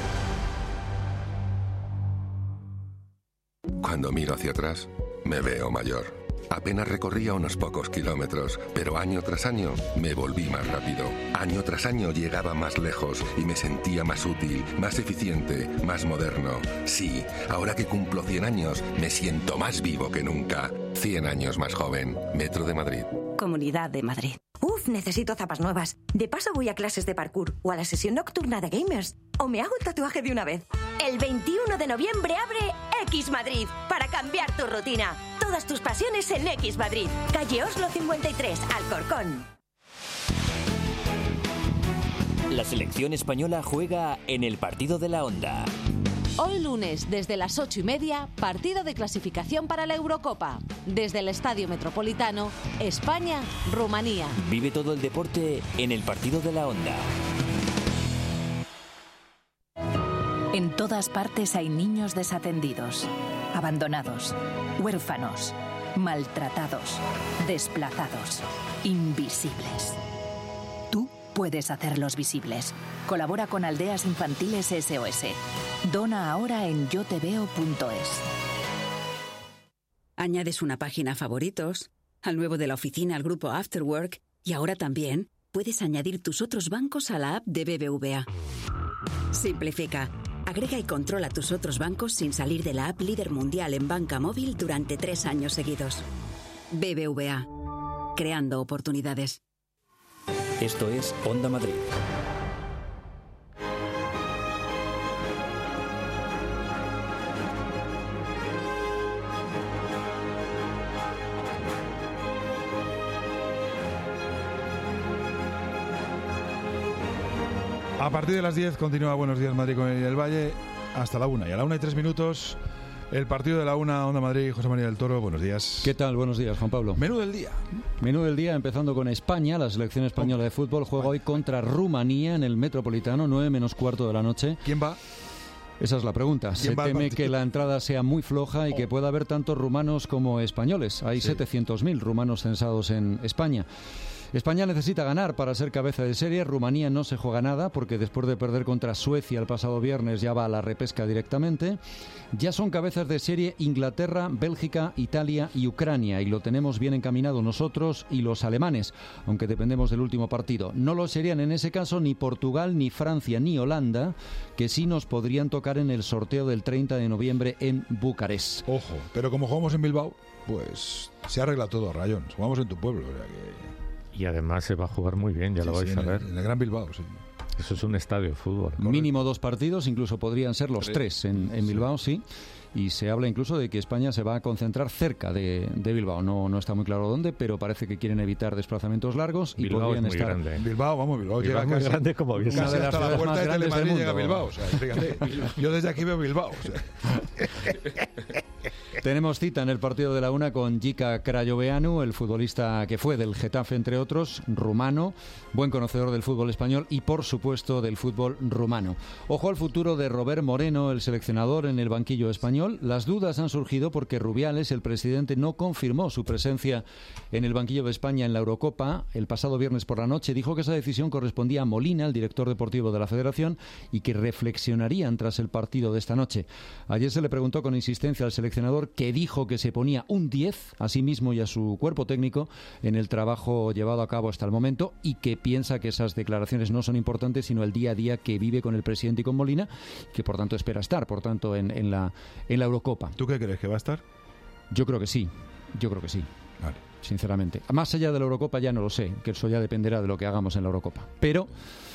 Cuando miro hacia atrás, me veo mayor. Apenas recorría unos pocos kilómetros, pero año tras año me volví más rápido. Año tras año llegaba más lejos y me sentía más útil, más eficiente, más moderno. Sí, ahora que cumplo cien años, me siento más vivo que nunca. cien años más joven. Metro de Madrid. Comunidad de Madrid. Uf, necesito zapas nuevas. De paso voy a clases de parkour o a la sesión nocturna de gamers. O me hago el tatuaje de una vez. El veintiuno de noviembre abre X Madrid para cambiar tu rutina. Todas tus pasiones en X Madrid. Calle Oslo cincuenta y tres, Alcorcón. La selección española juega en el partido de la Onda. Hoy lunes, desde las ocho y media, partido de clasificación para la Eurocopa. Desde el Estadio Metropolitano, España, Rumanía. Vive todo el deporte en el partido de la Onda. En todas partes hay niños desatendidos, abandonados, huérfanos, maltratados, desplazados, invisibles. Tú puedes hacerlos visibles. Colabora con Aldeas Infantiles S O S. Dona ahora en yo te veo punto es. Añades una página a favoritos, al nuevo de la oficina, al grupo Afterwork, y ahora también puedes añadir tus otros bancos a la app de B B V A. Simplifica. Agrega y controla tus otros bancos sin salir de la app líder mundial en banca móvil durante tres años seguidos. B B V A. Creando oportunidades. Esto es Onda Madrid. A partir de las diez continúa Buenos Días Madrid con el Valle hasta la una. Y a la una y tres minutos, el partido de la una, Onda Madrid, José María del Toro, buenos días. ¿Qué tal? Buenos días, Juan Pablo. Menú del día. Menú del día, empezando con España. La selección española de fútbol juega hoy contra Rumanía en el Metropolitano, nueve menos cuarto de la noche. ¿Quién va? Esa es la pregunta. Se teme que la entrada sea muy floja y que pueda haber tanto rumanos como españoles. Hay sí. setecientos mil rumanos censados en España. España necesita ganar para ser cabeza de serie. Rumanía no se juega nada porque después de perder contra Suecia el pasado viernes ya va a la repesca directamente. Ya son cabezas de serie Inglaterra, Bélgica, Italia y Ucrania, y lo tenemos bien encaminado nosotros y los alemanes, aunque dependemos del último partido. No lo serían en ese caso ni Portugal, ni Francia, ni Holanda, que sí nos podrían tocar en el sorteo del treinta de noviembre en Bucarest. Ojo, pero como jugamos en Bilbao, pues se arregla todo, Rayón. Jugamos en tu pueblo, o sea que... Y además se va a jugar muy bien, ya sí, lo vais sí, a ver. En el, en el Gran Bilbao, sí. Eso es un estadio de fútbol. Mínimo dos partidos, incluso podrían ser los tres, tres en, en Bilbao, sí. Y se habla incluso de que España se va a concentrar cerca de, de Bilbao. No, no está muy claro dónde, pero parece que quieren evitar desplazamientos largos y Bilbao podrían es muy estar. Grande. Bilbao, vamos, Bilbao, Bilbao llega es muy casi, grande como bien. Casi hasta la puerta de Telemadrid llega Bilbao. O sea, fíjate, yo desde aquí veo Bilbao. O sea. Tenemos cita en el partido de la una con Jika Crayoveanu, el futbolista que fue del Getafe, entre otros, rumano, buen conocedor del fútbol español y, por supuesto, del fútbol rumano. Ojo al futuro de Robert Moreno, el seleccionador en el banquillo español. Las dudas han surgido porque Rubiales, el presidente, no confirmó su presencia en el banquillo de España en la Eurocopa. El pasado viernes por la noche dijo que esa decisión correspondía a Molina, el director deportivo de la Federación, y que reflexionarían tras el partido de esta noche. Ayer se le preguntó con insistencia al seleccionador, que dijo que se ponía un diez a sí mismo y a su cuerpo técnico en el trabajo llevado a cabo hasta el momento, y que piensa que esas declaraciones no son importantes sino el día a día que vive con el presidente y con Molina, que por tanto espera estar por tanto en, en, la, en la Eurocopa. ¿Tú qué crees, que va a estar? Yo creo que sí, yo creo que sí. Vale. Sinceramente. Más allá de la Eurocopa ya no lo sé, que eso ya dependerá de lo que hagamos en la Eurocopa. Pero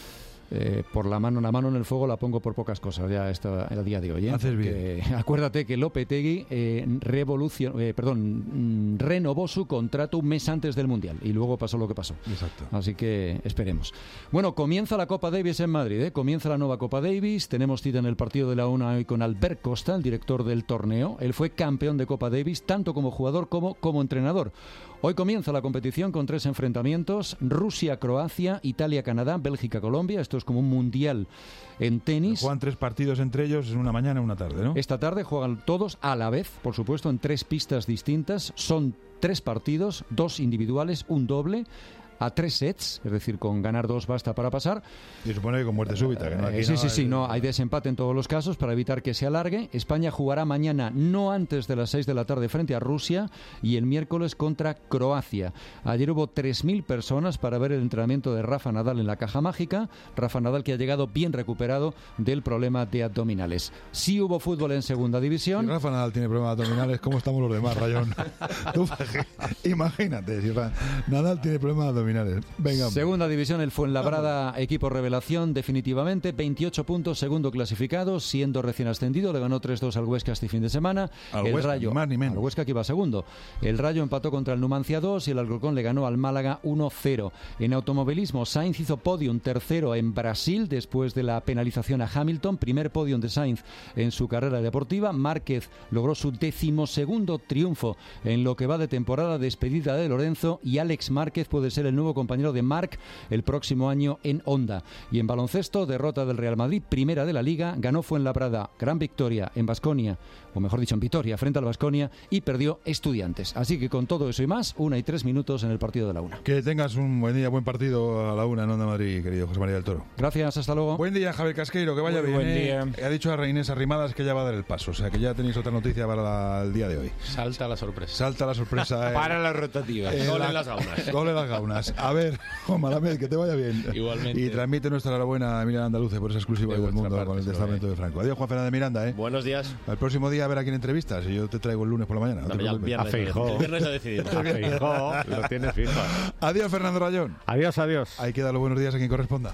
Eh, por la mano, la mano en el fuego la pongo por pocas cosas ya está el día de hoy. ¿eh? Haces bien. Porque, acuérdate que Lopetegui eh, revolucion, eh, perdón, renovó su contrato un mes antes del Mundial y luego pasó lo que pasó. Exacto. Así que esperemos. Bueno, comienza la Copa Davis en Madrid, ¿eh? Comienza la nueva Copa Davis. Tenemos cita en el partido de la una hoy con Albert Costa, el director del torneo. Él fue campeón de Copa Davis tanto como jugador como como entrenador. Hoy comienza la competición con tres enfrentamientos: Rusia-Croacia, Italia-Canadá, Bélgica-Colombia. Esto es como un mundial en tenis. Juegan tres partidos entre ellos en una mañana y una tarde, ¿no? Esta tarde juegan todos a la vez, por supuesto, en tres pistas distintas. Son tres partidos, dos individuales, un doble, a tres sets, es decir, con ganar dos basta para pasar. Y supone que con muerte súbita. Que no, aquí eh, sí, no, sí, sí, el... no, hay desempate en todos los casos para evitar que se alargue. España jugará mañana no antes de las seis de la tarde frente a Rusia y el miércoles contra Croacia. Ayer hubo tres mil personas para ver el entrenamiento de Rafa Nadal en la Caja Mágica. Rafa Nadal, que ha llegado bien recuperado del problema de abdominales. Sí hubo fútbol en segunda división. Si Rafa Nadal tiene problemas de abdominales, ¿cómo estamos los demás, Rayón? Tú, imagínate, si Nadal tiene problemas de abdominales. Venga. Segunda división, el Fuenlabrada, equipo revelación definitivamente, veintiocho puntos, segundo clasificado, siendo recién ascendido, le ganó tres dos al Huesca este fin de semana. Al el Huesca, Rayo, ni más ni menos. Al Huesca, que iba segundo. El Rayo empató contra el Numancia dos y el Alcorcón le ganó al Málaga uno cero. En automovilismo, Sainz hizo podium tercero en Brasil después de la penalización a Hamilton, primer podium de Sainz en su carrera deportiva. Márquez logró su decimosegundo triunfo en lo que va de temporada, despedida de Lorenzo, y Alex Márquez puede ser el nuevo compañero de Marc el próximo año en Honda. Y en baloncesto, derrota del Real Madrid, primera de la Liga, ganó Fuenlabrada, gran victoria en Baskonia, o mejor dicho en Vitoria, frente al Baskonia, y perdió Estudiantes. Así que con todo eso y más, una y tres minutos en el partido de la una. Que tengas un buen día, buen partido a la una en Onda Madrid, querido José María del Toro. Gracias, hasta luego. Buen día, Javier Casqueiro, que vaya Muy bien. buen eh. día. Ha dicho a Reinés Arrimadas que ya va a dar el paso, o sea que ya tenéis otra noticia para la, el día de hoy. Salta la sorpresa. Salta la sorpresa. eh. Para las rotativas. Eh, Gol la, en las gaunas. Gol en las gaunas. A ver, Juan Malamed, que te vaya bien. Igualmente. Y transmite nuestra enhorabuena a Miriam Andaluce por esa exclusiva De del mundo parte, con el testamento de Franco. Adiós, Juan Fernández Miranda, ¿eh? Buenos días. El próximo día a ver a quién entrevistas y yo te traigo el lunes por la mañana. No No, te ya el preocupes. viernes, A Feijóo. el viernes lo decidimos. A Feijóo, lo tienes fijo. Adiós, Fernando Rayón. Adiós, adiós. Hay que dar los buenos días a quien corresponda.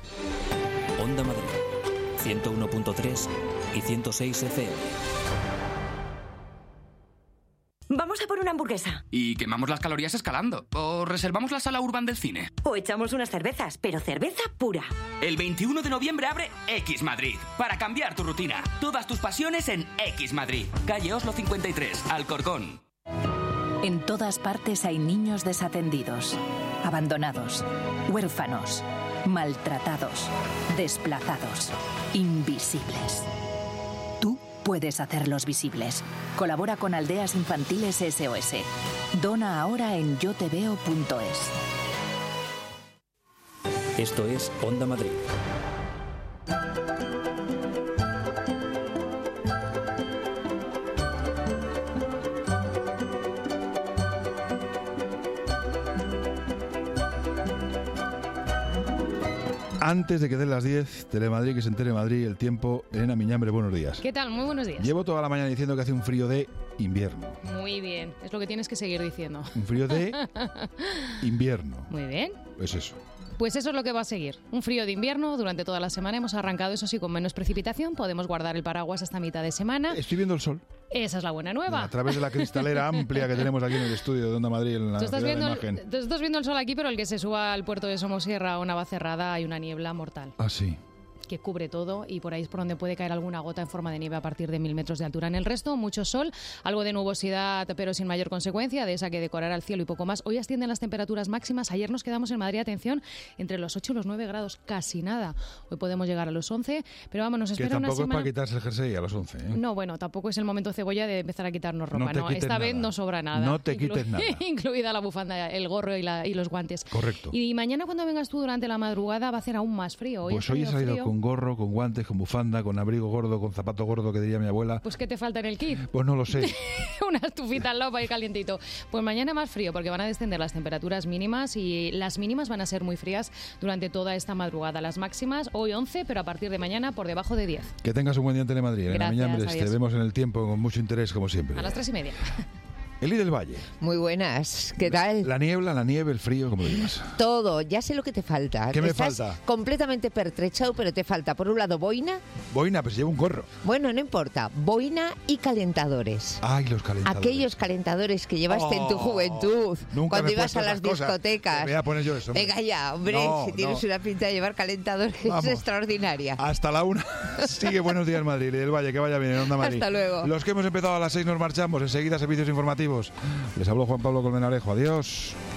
Onda Madrid, ciento uno punto tres y ciento seis F M. Vamos a por una hamburguesa. Y quemamos las calorías escalando. O reservamos la sala urban del cine. O echamos unas cervezas, pero cerveza pura. El veintiuno de noviembre abre X Madrid. Para cambiar tu rutina. Todas tus pasiones en X Madrid. Calle Oslo cincuenta y tres, Alcorcón. En todas partes hay niños desatendidos, abandonados, huérfanos, maltratados, desplazados, invisibles. puedes hacerlos visibles. Colabora con Aldeas Infantiles S O S. Dona ahora en yo te veo punto es. Esto es Onda Madrid. Antes de que den las diez, Telemadrid, que se entere Madrid, el tiempo. Elena Miñambre, buenos días. ¿Qué tal? Muy buenos días. Llevo toda la mañana diciendo que hace un frío de invierno. Muy bien, es lo que tienes que seguir diciendo. Un frío de invierno. Muy bien. Es eso. Pues eso es lo que va a seguir. Un frío de invierno durante toda la semana. Hemos arrancado, eso sí, con menos precipitación. Podemos guardar el paraguas hasta mitad de semana. Estoy viendo el sol. Esa es la buena nueva. A través de la cristalera amplia que tenemos aquí en el estudio de Onda Madrid, en la Tú estás, ciudad viendo de imagen. el, tú estás viendo el sol aquí, pero el que se suba al puerto de Somosierra o Navacerrada hay una niebla mortal. Ah, sí. Que cubre todo y por ahí es por donde puede caer alguna gota en forma de nieve a partir de mil metros de altura. En el resto, mucho sol, algo de nubosidad, pero sin mayor consecuencia, de esa que decorará el cielo y poco más. Hoy ascienden las temperaturas máximas. Ayer nos quedamos en Madrid, atención, entre los ocho y los nueve grados, casi nada. Hoy podemos llegar a los once, pero vamos, nos espera una semana... Que tampoco es para quitarse el jersey a los once, ¿eh? No, bueno, tampoco es el momento cebolla de empezar a quitarnos ropa, no. ¿no? Esta nada. vez no sobra nada. No te quites Inclu- nada. Incluida la bufanda, el gorro y, la, y los guantes. Correcto. Y mañana cuando vengas tú durante la madrugada va a hacer aún más frío. Hoy Pues ha hoy he salido salido frío. con gorro, con guantes, con bufanda, con abrigo gordo, con zapato gordo, que diría mi abuela. Pues ¿qué te falta en el kit? Pues no lo sé. Una estufita al lado para ir calientito. Pues mañana más frío porque van a descender las temperaturas mínimas y las mínimas van a ser muy frías durante toda esta madrugada. Las máximas hoy once, pero a partir de mañana por debajo de diez. Que tengas un buen día en Telemadrid. Elena Gracias, Miñambres, te adiós. vemos en el tiempo con mucho interés, como siempre. A las tres y media. Eli del Valle. Muy buenas, ¿qué tal? La niebla, la nieve, el frío, ¿cómo lo llamas? Todo, ya sé lo que te falta. ¿Qué me Estás falta? completamente pertrechado, pero te falta, por un lado, boina. Boina, pues llevo un gorro. Bueno, no importa, boina y calentadores. Ay, los calentadores. Aquellos calentadores que llevaste en tu Oh, juventud, nunca cuando me he ibas puesto a las esas cosas. discotecas. Me voy a poner yo eso, hombre. Venga ya, hombre, No, si tienes no. una pinta de llevar calentadores Vamos. extraordinaria. Hasta la una. Sigue Buenos Días Madrid, Eli del Valle, que vaya bien en Onda Madrid. Hasta luego. Los que hemos empezado a las seis nos marchamos, enseguida servicios informativos. Les habló Juan Pablo Colmenarejo, adiós.